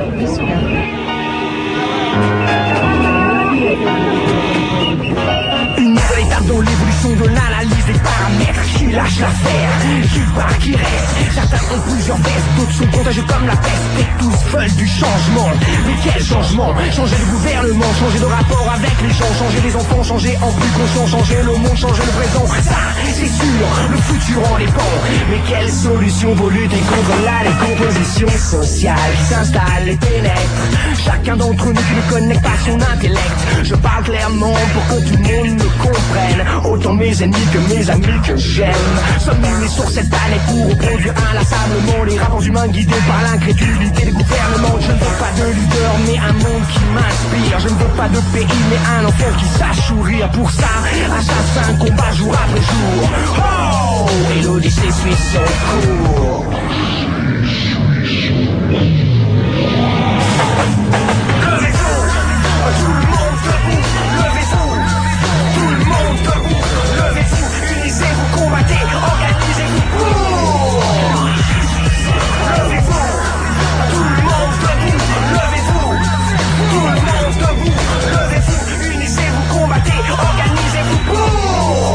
Speaker 19: Une nouvelle étape dans l'évolution de l'analyse des paramètres. Qui lâche l'affaire, qui part, qui reste. Certains ont plusieurs vestes, d'autres sont contagieux comme la peste. Et tous veulent du changement. Mais quel changement? Changer le gouvernement, changer de rapport avec les gens, changer les enfants, changer en plus conscient, changer le monde, changer le présent. Ça, c'est sûr, le futur en dépend. Mais quelle solution pour lutter contre la décomposition sociale qui s'installe et pénètre chacun d'entre nous qui ne connecte pas son intellect? Je parle clairement pour que tout le monde me comprenne, autant mes ennemis que mes amis que j'aime. Sommes-nous nés sur cette planète pour reproduire inlassablement les rapports humains guidés par l'incrédulité des gouvernements? Je ne veux pas de leader mais un monde qui m'inspire. Je ne veux pas de pays mais un enfant qui sache sourire. Pour ça, assassin combat jour après jour. Oh, et l'Odyssée suit son cours. Levez-vous, tout le monde debout. Levez-vous, tout le monde debout. Levez-vous, unissez-vous, combattez, organisez-vous pour. Levez-vous, tout le monde debout. Levez-vous, tout le monde debout. Levez-vous, unissez-vous, combattez, organisez-vous pour.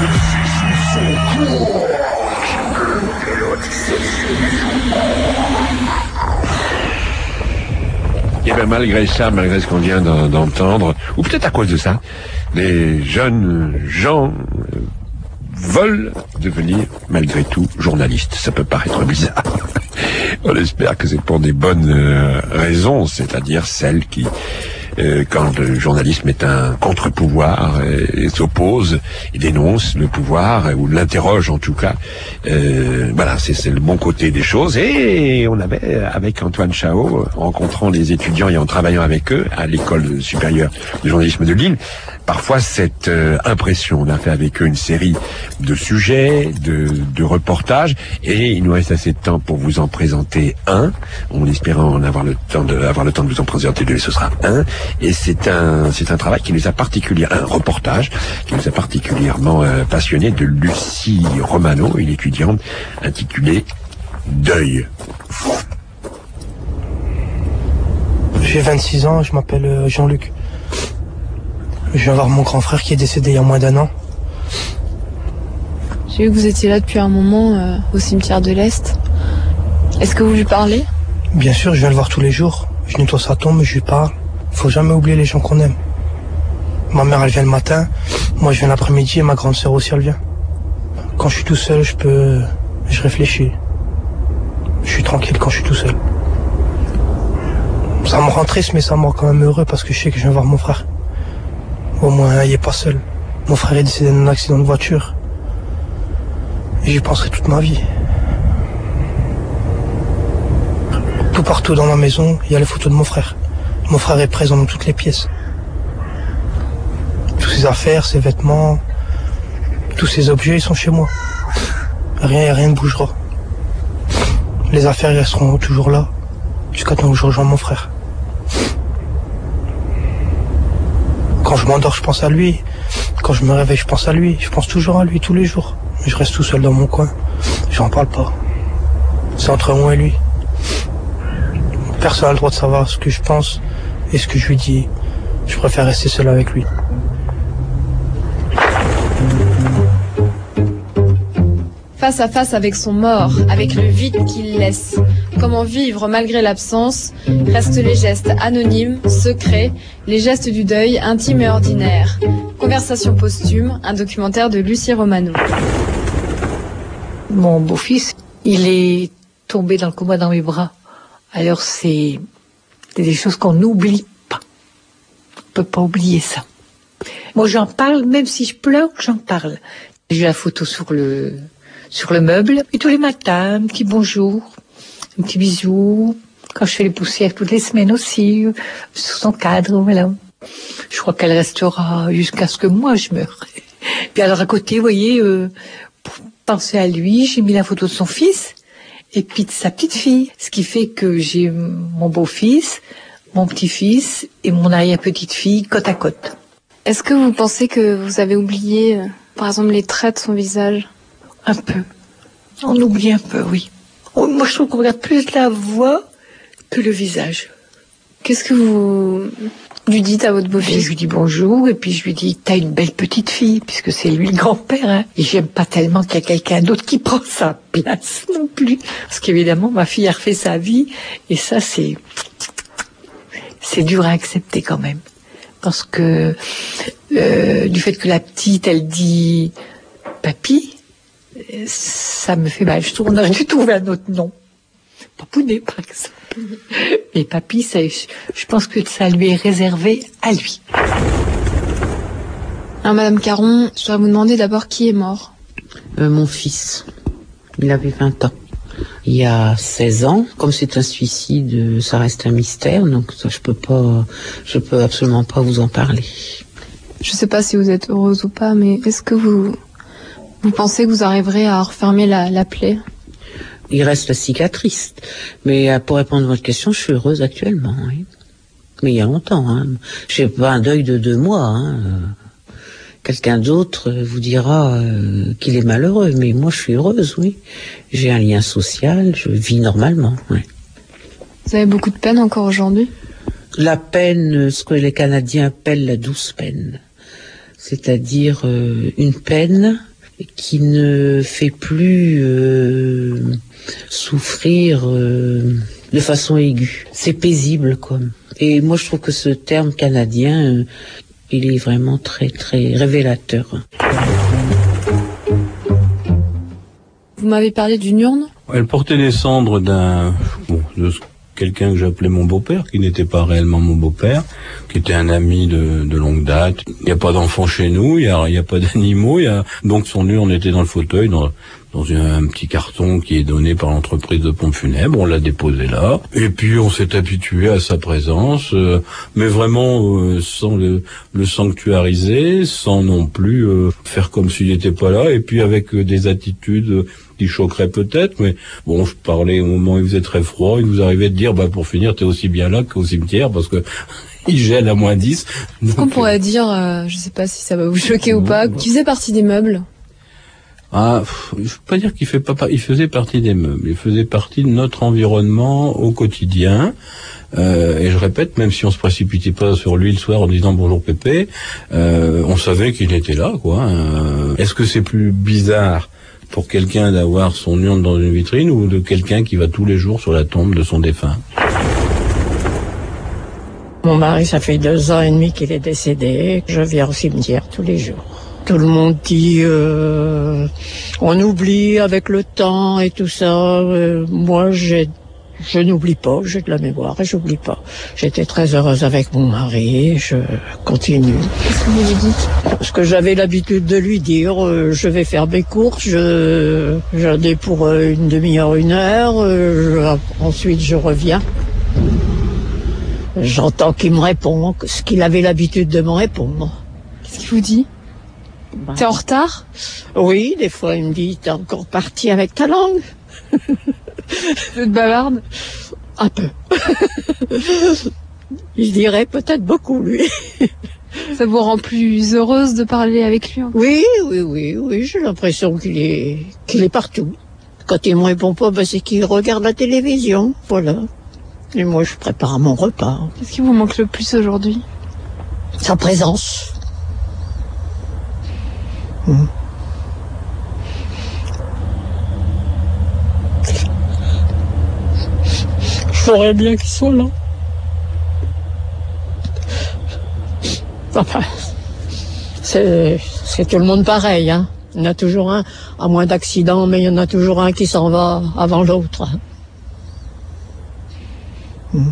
Speaker 7: Et bien malgré ça, malgré ce qu'on vient d'entendre, ou peut-être à cause de ça, les jeunes gens euh, veulent devenir malgré tout journalistes. Ça peut paraître bizarre. On espère que c'est pour des bonnes euh, raisons, c'est-à-dire celles qui, euh, quand le journalisme est un contre-pouvoir et, et s'oppose et dénonce le pouvoir ou l'interroge en tout cas, euh, voilà, c'est le bon côté des choses. Et on avait, avec Antoine Chao, en rencontrant les étudiants et en travaillant avec eux à l'école supérieure de journalisme de Lille, parfois cette euh, impression. On a fait avec eux une série de sujets, de, de reportages, et il nous reste assez de temps pour vous en présenter un. On espère en avoir le temps de, avoir le temps de vous en présenter deux, et ce sera un. Et c'est un, c'est un travail qui nous a particulièrement, un reportage qui nous a particulièrement euh, passionné, de Lucie Romano, une étudiante, intitulé Deuil.
Speaker 6: J'ai vingt-six ans, je m'appelle Jean-Luc. Je viens voir mon grand frère qui est décédé il y a moins d'un an.
Speaker 8: J'ai vu que vous étiez là depuis un moment euh, au cimetière de l'Est. Est-ce que vous lui parlez?
Speaker 6: Bien sûr, je viens le voir tous les jours. Je nettoie sa tombe, je lui parle. Faut jamais oublier les gens qu'on aime. Ma mère, elle vient le matin. Moi, je viens l'après-midi et ma grande sœur aussi, elle vient. Quand je suis tout seul, je peux... Je réfléchis. Je suis tranquille quand je suis tout seul. Ça me rend triste, mais ça me rend quand même heureux parce que je sais que je viens voir mon frère. Au moins, il est pas seul. Mon frère est décédé d'un accident de voiture. Et j'y penserai toute ma vie. Tout partout dans ma maison, il y a les photos de mon frère. Mon frère est présent dans toutes les pièces. Toutes ses affaires, ses vêtements, tous ses objets, ils sont chez moi. Rien, rien ne bougera. Les affaires resteront toujours là, jusqu'à temps que je rejoins mon frère. Quand je m'endors, je pense à lui. Quand je me réveille, je pense à lui. Je pense toujours à lui, tous les jours. Je reste tout seul dans mon coin. J'en parle pas. C'est entre moi et lui. Personne n'a le droit de savoir ce que je pense et ce que je lui dis. Je préfère rester seul avec lui.
Speaker 8: Face à face avec son mort, avec le vide qu'il laisse. Comment vivre malgré l'absence? Restent les gestes anonymes, secrets, les gestes du deuil, intimes et ordinaires. Conversation posthume, un documentaire de Lucie Romano.
Speaker 9: Mon beau-fils, il est tombé dans le coma dans mes bras. Alors c'est des choses qu'on n'oublie pas. On peut pas oublier ça. Moi j'en parle, même si je pleure, j'en parle. J'ai la photo sur le sur le meuble. Et tous les matins, un petit bonjour, un petit bisou. Quand je fais les poussières toutes les semaines aussi, sous son cadre, voilà. Je crois qu'elle restera jusqu'à ce que moi je meure. Puis alors à côté, vous voyez, euh, pour penser à lui, j'ai mis la photo de son fils et puis de sa petite fille. Ce qui fait que j'ai mon beau-fils, mon petit-fils et mon arrière-petite-fille côte à côte.
Speaker 8: Est-ce que vous pensez que vous avez oublié, euh, par exemple, les traits de son visage?
Speaker 9: Un peu. On oublie un peu, oui. Oh, moi, je trouve qu'on regarde plus la voix que le visage.
Speaker 8: Qu'est-ce que vous lui dites à votre beau-fils?
Speaker 9: Je lui dis bonjour et puis je lui dis t'as une belle petite fille, puisque c'est lui le grand-père. Hein. Et j'aime pas tellement qu'il y a quelqu'un d'autre qui prend sa place non plus. Parce qu'évidemment, ma fille a refait sa vie et ça, c'est c'est dur à accepter quand même. Parce que euh, du fait que la petite, elle dit papy, ça me fait mal. Je trouve qu'on aurait dû trouver un autre nom. Papounet, par exemple. Mais papy, ça, je, je pense que ça lui est réservé à lui.
Speaker 8: Alors, Madame Caron, je dois vous demander d'abord qui est mort.
Speaker 10: Euh, mon fils. Il avait vingt ans. Il y a seize ans, comme c'est un suicide, ça reste un mystère, donc ça, je peux pas, je peux absolument pas vous en parler.
Speaker 8: Je sais pas si vous êtes heureuse ou pas, mais est-ce que vous, vous pensez que vous arriverez à refermer la, la plaie?
Speaker 10: Il reste la cicatrice. Mais pour répondre à votre question, je suis heureuse actuellement, oui. Mais il y a longtemps, hein. Je fais pas un deuil de deux mois, hein. Quelqu'un d'autre vous dira euh, qu'il est malheureux, mais moi je suis heureuse, oui. J'ai un lien social, je vis normalement, oui.
Speaker 8: Vous avez beaucoup de peine encore aujourd'hui?
Speaker 10: La peine, ce que les Canadiens appellent la douce peine. C'est-à-dire euh, une peine qui ne fait plus euh, souffrir euh, de façon aiguë. C'est paisible, comme. Et moi je trouve que ce terme canadien... Euh, il est vraiment très, très révélateur.
Speaker 8: Vous m'avez parlé d'une urne?
Speaker 11: Elle portait les cendres d'un... Bon, de quelqu'un que j'appelais mon beau-père, qui n'était pas réellement mon beau-père, qui était un ami de, de longue date. Il n'y a pas d'enfants chez nous, il n'y a, il y a pas d'animaux. Il y a... Donc son urne était dans le fauteuil, dans, dans un, un petit carton qui est donné par l'entreprise de pompes funèbres. On l'a déposé là. Et puis on s'est habitué à sa présence, euh, mais vraiment euh, sans le, le sanctuariser, sans non plus euh, faire comme s'il n'était pas là, et puis avec euh, des attitudes... Euh, qui choquerait peut-être, mais bon, je parlais au moment où il faisait très froid, il nous arrivait de dire, bah pour finir, t'es aussi bien là qu'au cimetière, parce que il gèle à moins dix.
Speaker 8: Est-ce qu'on pourrait dire, euh, je sais pas si ça va vous choquer ou pas, qu'il faisait partie des meubles?
Speaker 11: Ah, je veux pas dire qu'il fait pas, il faisait partie des meubles, il faisait partie de notre environnement au quotidien. Euh, et je répète, même si on se précipitait pas sur lui le soir en disant bonjour Pépé, euh, on savait qu'il était là, quoi. Euh, est-ce que c'est plus bizarre pour quelqu'un d'avoir son urne dans une vitrine ou de quelqu'un qui va tous les jours sur la tombe de son défunt?
Speaker 24: Mon mari, ça fait deux ans et demi qu'il est décédé. Je viens au cimetière tous les jours. Tout le monde dit euh, on oublie avec le temps et tout ça. Euh, moi, j'ai, je n'oublie pas, j'ai de la mémoire et j'oublie pas. J'étais très heureuse avec mon mari, je continue.
Speaker 8: Qu'est-ce que vous lui dites?
Speaker 24: Ce que j'avais l'habitude de lui dire, euh, je vais faire mes courses, je, j'en ai pour euh, une demi-heure, une heure, euh, je, ensuite je reviens. J'entends qu'il me répond, ce qu'il avait l'habitude de me répondre.
Speaker 8: Qu'est-ce qu'il vous dit? Ben, t'es en retard?
Speaker 24: Oui, des fois il me dit, t'es encore parti avec ta langue.
Speaker 8: Vous êtes bavarde?
Speaker 24: Un peu. Je dirais peut-être beaucoup, lui.
Speaker 8: Ça vous rend plus heureuse de parler avec lui?
Speaker 24: Oui, oui, oui, oui, j'ai l'impression qu'il est, qu'il est partout. Quand il me répond pas, ben, c'est qu'il regarde la télévision, voilà. Et moi, je prépare mon repas.
Speaker 8: Qu'est-ce qui vous manque le plus aujourd'hui?
Speaker 24: Sa présence. Mmh. ferais bien qu'ils soient là. Enfin, c'est, c'est tout le monde pareil, hein. Il y en a toujours un, à moins d'accidents, mais il y en a toujours un qui s'en va avant l'autre. Mmh.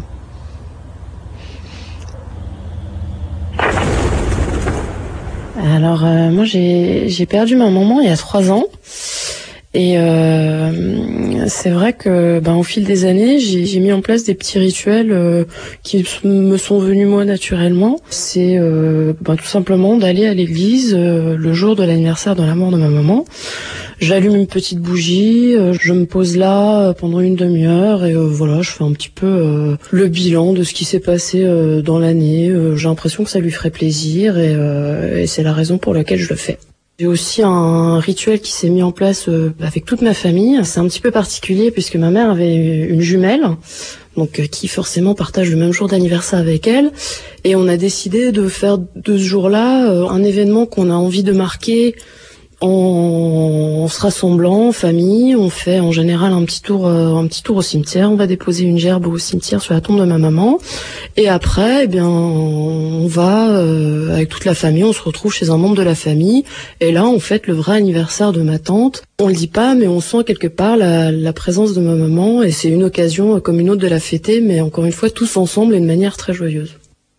Speaker 12: Alors euh, moi j'ai j'ai perdu ma maman il y a trois ans et euh, c'est vrai que ben au fil des années j'ai j'ai mis en place des petits rituels euh, qui me sont venus moi naturellement. C'est euh, ben, tout simplement d'aller à l'église euh, le jour de l'anniversaire de la mort de ma maman. J'allume une petite bougie, euh, je me pose là euh, pendant une demi-heure et euh, voilà, je fais un petit peu euh, le bilan de ce qui s'est passé euh, dans l'année. Euh, j'ai l'impression que ça lui ferait plaisir et, euh, et c'est la raison pour laquelle je le fais. J'ai aussi un rituel qui s'est mis en place euh, avec toute ma famille. C'est un petit peu particulier puisque ma mère avait une jumelle, donc euh, qui forcément partage le même jour d'anniversaire avec elle. Et on a décidé de faire de ce jour-là euh, un événement qu'on a envie de marquer en se rassemblant en famille. On fait en général un petit tour euh, un petit tour au cimetière. On va déposer une gerbe au cimetière sur la tombe de ma maman et après eh bien on va euh, avec toute la famille, on se retrouve chez un membre de la famille et là on fête le vrai anniversaire de ma tante. On le dit pas mais on sent quelque part la, la présence de ma maman et c'est une occasion comme une autre de la fêter, mais encore une fois tous ensemble et de manière très joyeuse.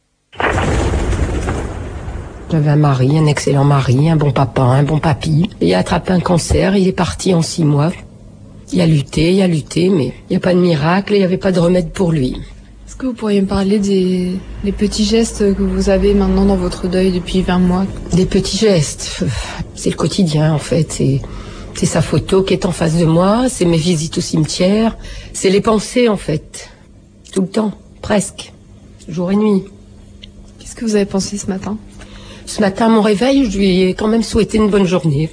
Speaker 24: J'avais un mari, un excellent mari, un bon papa, un bon papy. Il a attrapé un cancer, il est parti en six mois. Il a lutté, il a lutté, mais il n'y a pas de miracle et il n'y avait pas de remède pour lui.
Speaker 8: Est-ce que vous pourriez me parler des, des petits gestes que vous avez maintenant dans votre deuil depuis vingt mois?
Speaker 24: Des petits gestes, c'est le quotidien en fait. C'est, c'est sa photo qui est en face de moi, c'est mes visites au cimetière, c'est les pensées en fait. Tout le temps, presque, jour et nuit.
Speaker 8: Qu'est-ce que vous avez pensé ce matin?
Speaker 24: Ce matin, à mon réveil, je lui ai quand même souhaité une bonne journée.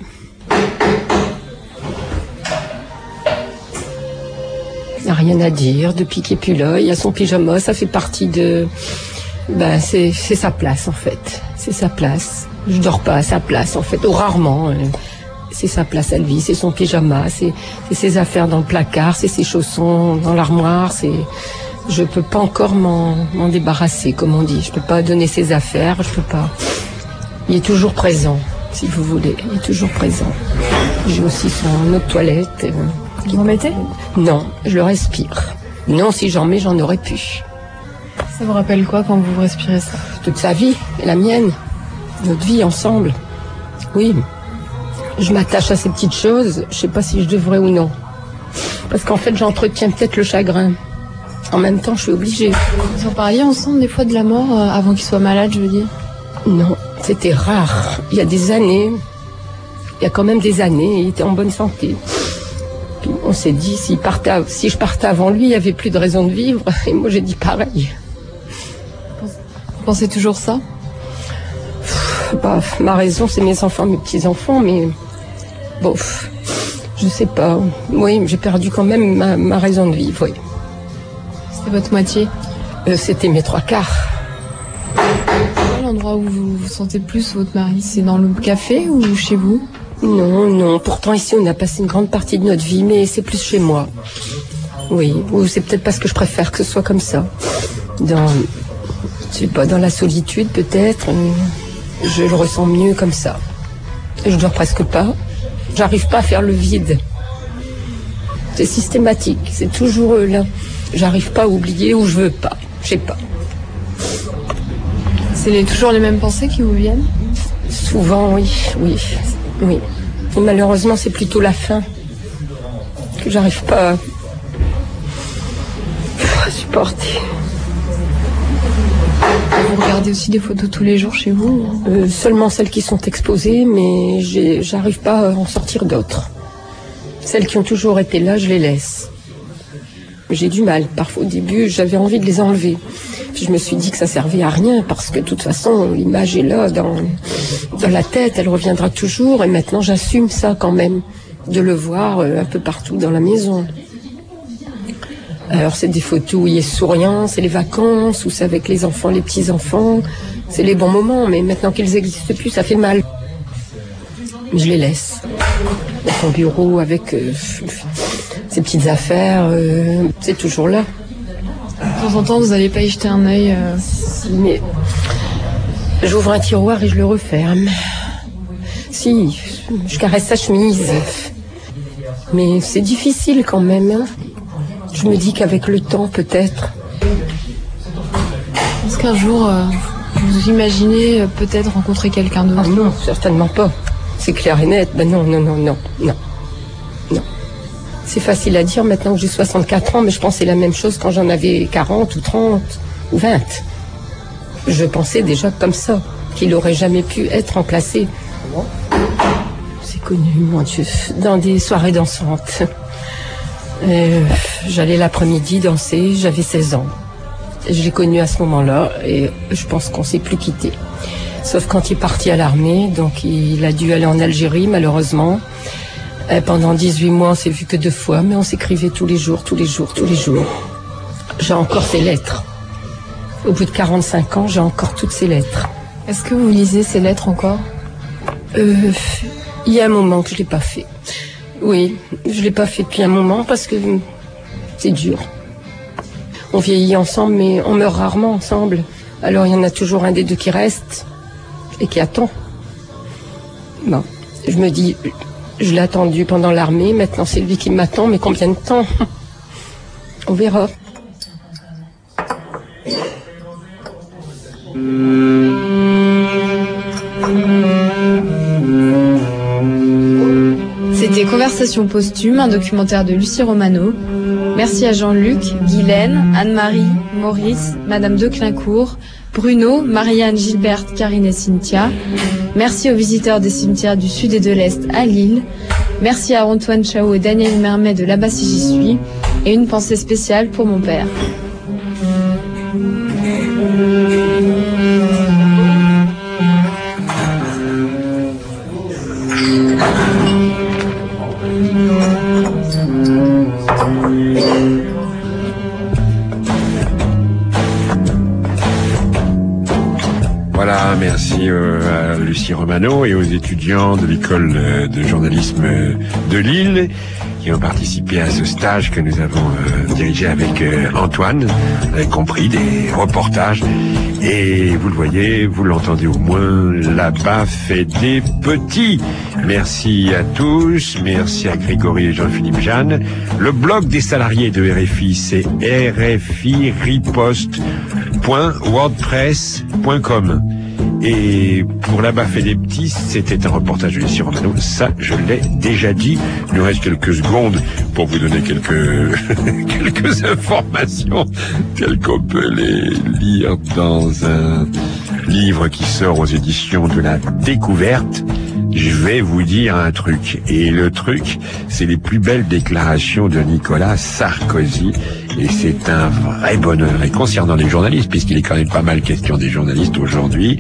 Speaker 24: Il n'y a rien à dire, depuis qu'il n'est plus là, il y a son pyjama, ça fait partie de... Ben, c'est, c'est sa place, en fait. C'est sa place. Je dors pas à sa place, en fait, ou rarement. C'est sa place à lui, c'est son pyjama, c'est, c'est ses affaires dans le placard, c'est ses chaussons dans l'armoire, c'est... Je peux pas encore m'en, m'en débarrasser, comme on dit. Je peux pas donner ses affaires, je peux pas... Il est toujours présent, si vous voulez. Il est toujours présent. J'ai aussi son eau de toilette.
Speaker 8: Vous en mettez?
Speaker 24: Non, je le respire. Non, si j'en mets, j'en aurais pu.
Speaker 8: Ça vous rappelle quoi quand vous respirez ça?
Speaker 24: Toute sa vie, et la mienne. Notre vie ensemble. Oui. Je m'attache à ces petites choses. Je sais pas si je devrais ou non. Parce qu'en fait, j'entretiens peut-être le chagrin. En même temps, je suis obligée.
Speaker 8: Vous en parliez ensemble des fois de la mort, euh, avant qu'il soit malade, je veux dire?
Speaker 24: Non, c'était rare. Il y a des années, il y a quand même des années, il était en bonne santé. Puis on s'est dit, s'il partait, si je partais avant lui, il n'y avait plus de raison de vivre. Et moi, j'ai dit pareil.
Speaker 8: Vous pensez toujours ça?
Speaker 24: Bah, ma raison, c'est mes enfants, mes petits-enfants, mais bon, je sais pas. Oui, j'ai perdu quand même ma, ma raison de vivre, oui.
Speaker 8: C'était votre moitié?
Speaker 24: euh, C'était mes trois quarts.
Speaker 8: L'endroit où vous vous sentez plus votre mari, c'est dans le café ou chez vous?
Speaker 24: Non, non. Pourtant, ici, on a passé une grande partie de notre vie, mais c'est plus chez moi. Oui, ou c'est peut-être parce que je préfère que ce soit comme ça. Dans, je sais pas, dans la solitude, peut-être. Je le ressens mieux comme ça. Je dors presque pas. J'arrive pas à faire le vide. C'est systématique. C'est toujours là. J'arrive pas à oublier ou je veux pas. Je sais pas.
Speaker 8: C'est toujours les mêmes pensées qui vous viennent?
Speaker 24: Souvent, oui, oui, oui. Et malheureusement, c'est plutôt la fin que j'arrive pas à supporter.
Speaker 8: Vous regardez aussi des photos tous les jours chez vous?
Speaker 24: euh, Seulement celles qui sont exposées, mais j'ai, j'arrive pas à en sortir d'autres. Celles qui ont toujours été là, je les laisse. J'ai du mal. Parfois, au début, j'avais envie de les enlever. Puis je me suis dit que ça servait à rien parce que de toute façon, l'image est là dans, dans la tête, elle reviendra toujours. Et maintenant, j'assume ça quand même, de le voir un peu partout dans la maison. Alors, c'est des photos où il est souriant, c'est les vacances, ou c'est avec les enfants, les petits-enfants. C'est les bons moments, mais maintenant qu'ils n'existent plus, ça fait mal. Mais je les laisse. Dans son bureau avec... Euh, ces petites affaires, euh, c'est toujours là.
Speaker 8: temps en temps, vous n'allez pas y jeter un œil euh...
Speaker 24: Mais j'ouvre un tiroir et je le referme. Si, je caresse sa chemise. Mais c'est difficile quand même. Hein. Je me dis qu'avec le temps, peut-être.
Speaker 8: Est-ce qu'un jour, euh, vous imaginez euh, peut-être rencontrer quelqu'un d'autre?
Speaker 24: Ah non, certainement pas. C'est clair et net. Ben non, non, non, non, non. Non. C'est facile à dire maintenant que j'ai soixante-quatre ans, mais je pensais la même chose quand j'en avais quarante ou trente ou vingt. Je pensais déjà comme ça, qu'il n'aurait jamais pu être remplacé. C'est connu, mon Dieu, dans des soirées dansantes. Euh, j'allais l'après-midi danser, j'avais seize ans. Je l'ai connu à ce moment-là et je pense qu'on s'est plus quitté. Sauf quand il est parti à l'armée, donc il a dû aller en Algérie, malheureusement. Et pendant dix-huit mois, on s'est vu que deux fois, mais on s'écrivait tous les jours, tous les jours, tous les jours. J'ai encore ses lettres. Au bout de quarante-cinq ans, j'ai encore toutes ces lettres.
Speaker 8: Est-ce que vous lisez ces lettres encore?
Speaker 24: Euh, il y a un moment que je ne l'ai pas fait. Oui, je ne l'ai pas fait depuis un moment parce que c'est dur. On vieillit ensemble, mais on meurt rarement ensemble. Alors il y en a toujours un des deux qui reste et qui attend. Bon, je me dis, je l'ai attendu pendant l'armée, maintenant c'est lui qui m'attend, mais combien de temps? On verra.
Speaker 8: C'était Conversation posthume, un documentaire de Lucie Romano. Merci à Jean-Luc, Guylaine, Anne-Marie, Maurice, Madame de Clincourt, Bruno, Marianne, Gilberte, Karine et Cynthia. Merci aux visiteurs des cimetières du Sud et de l'Est à Lille. Merci à Antoine Chao et Daniel Mermet de Là-bas si j'y suis. Et une pensée spéciale pour mon père.
Speaker 7: Voilà, merci euh, à Lucie Romano et aux étudiants de l'école de journalisme de Lille qui ont participé à ce stage que nous avons euh, dirigé avec euh, Antoine. Vous avez compris, des reportages. Et vous le voyez, vous l'entendez au moins, là-bas fait des petits. Merci à tous, merci à Grégory et Jean-Philippe Jeanne. Le blog des salariés de R F I, c'est r f i riposte point wordpress point com. Et pour là-bas fait des petits, c'était un reportage de Lucie Romano, ça je l'ai déjà dit. Il nous reste quelques secondes pour vous donner quelques quelques informations telles qu'on peut les lire dans un livre qui sort aux éditions de la Découverte. Je vais vous dire un truc, et le truc, c'est les plus belles déclarations de Nicolas Sarkozy, et c'est un vrai bonheur. Et concernant les journalistes, puisqu'il est quand même pas mal question des journalistes aujourd'hui,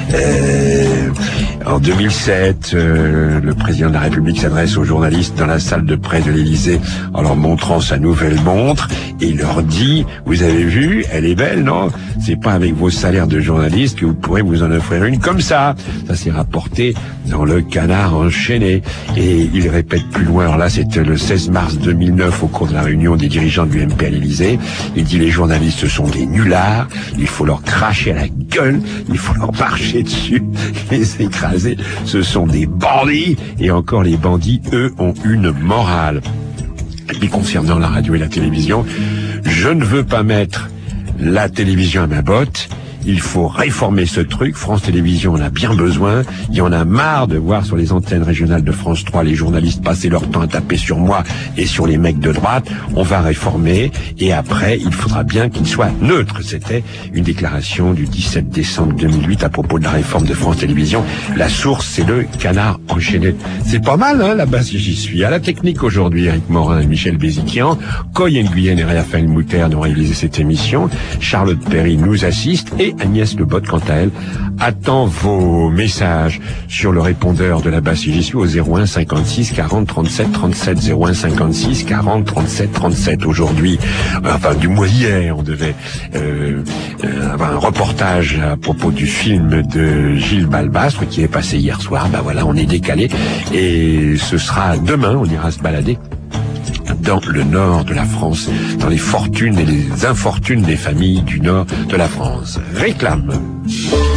Speaker 7: euh, en deux mille sept, euh, le président de la République s'adresse aux journalistes dans la salle de presse de l'Élysée en leur montrant sa nouvelle montre, et il leur dit, vous avez vu, elle est belle, non? C'est pas avec vos salaires de journalistes que vous pourrez vous en offrir une comme ça. Ça s'est rapporté dans le Canard enchaîné. Et il répète plus loin, alors là c'était le seize mars deux mille neuf au cours de la réunion des dirigeants du M P à l'Élysée. Il dit les journalistes sont des nullards, il faut leur cracher à la gueule, il faut leur marcher dessus, les écraser, ce sont des bandits, et encore les bandits, eux, ont une morale. Et puis concernant la radio et la télévision, je ne veux pas mettre la télévision à ma botte. Il faut réformer ce truc. France Télévisions en a bien besoin. Il y en a marre de voir sur les antennes régionales de France trois les journalistes passer leur temps à taper sur moi et sur les mecs de droite. On va réformer et après, il faudra bien qu'il soit neutre. C'était une déclaration du dix-sept décembre deux mille huit à propos de la réforme de France Télévisions. La source, c'est le Canard enchaîné. C'est pas mal, hein, là-bas, si j'y suis. À la technique aujourd'hui, Eric Morin et Michel Béziquian. Coyen Guyenne et Raphaël Mouter ont réalisé cette émission. Charlotte Perry nous assiste et Agnès Lebot, quant à elle, attend vos messages sur le répondeur de la base si j'y suis au zéro un cinquante-six quarante trente-sept trente-sept, zéro un cinquante-six quarante trente-sept trente-sept. Aujourd'hui, enfin du moins hier, on devait euh, euh, avoir un reportage à propos du film de Gilles Balbastre qui est passé hier soir. Ben voilà, on est décalé et ce sera demain, on ira se balader dans le nord de la France, dans les fortunes et les infortunes des familles du nord de la France. Réclame.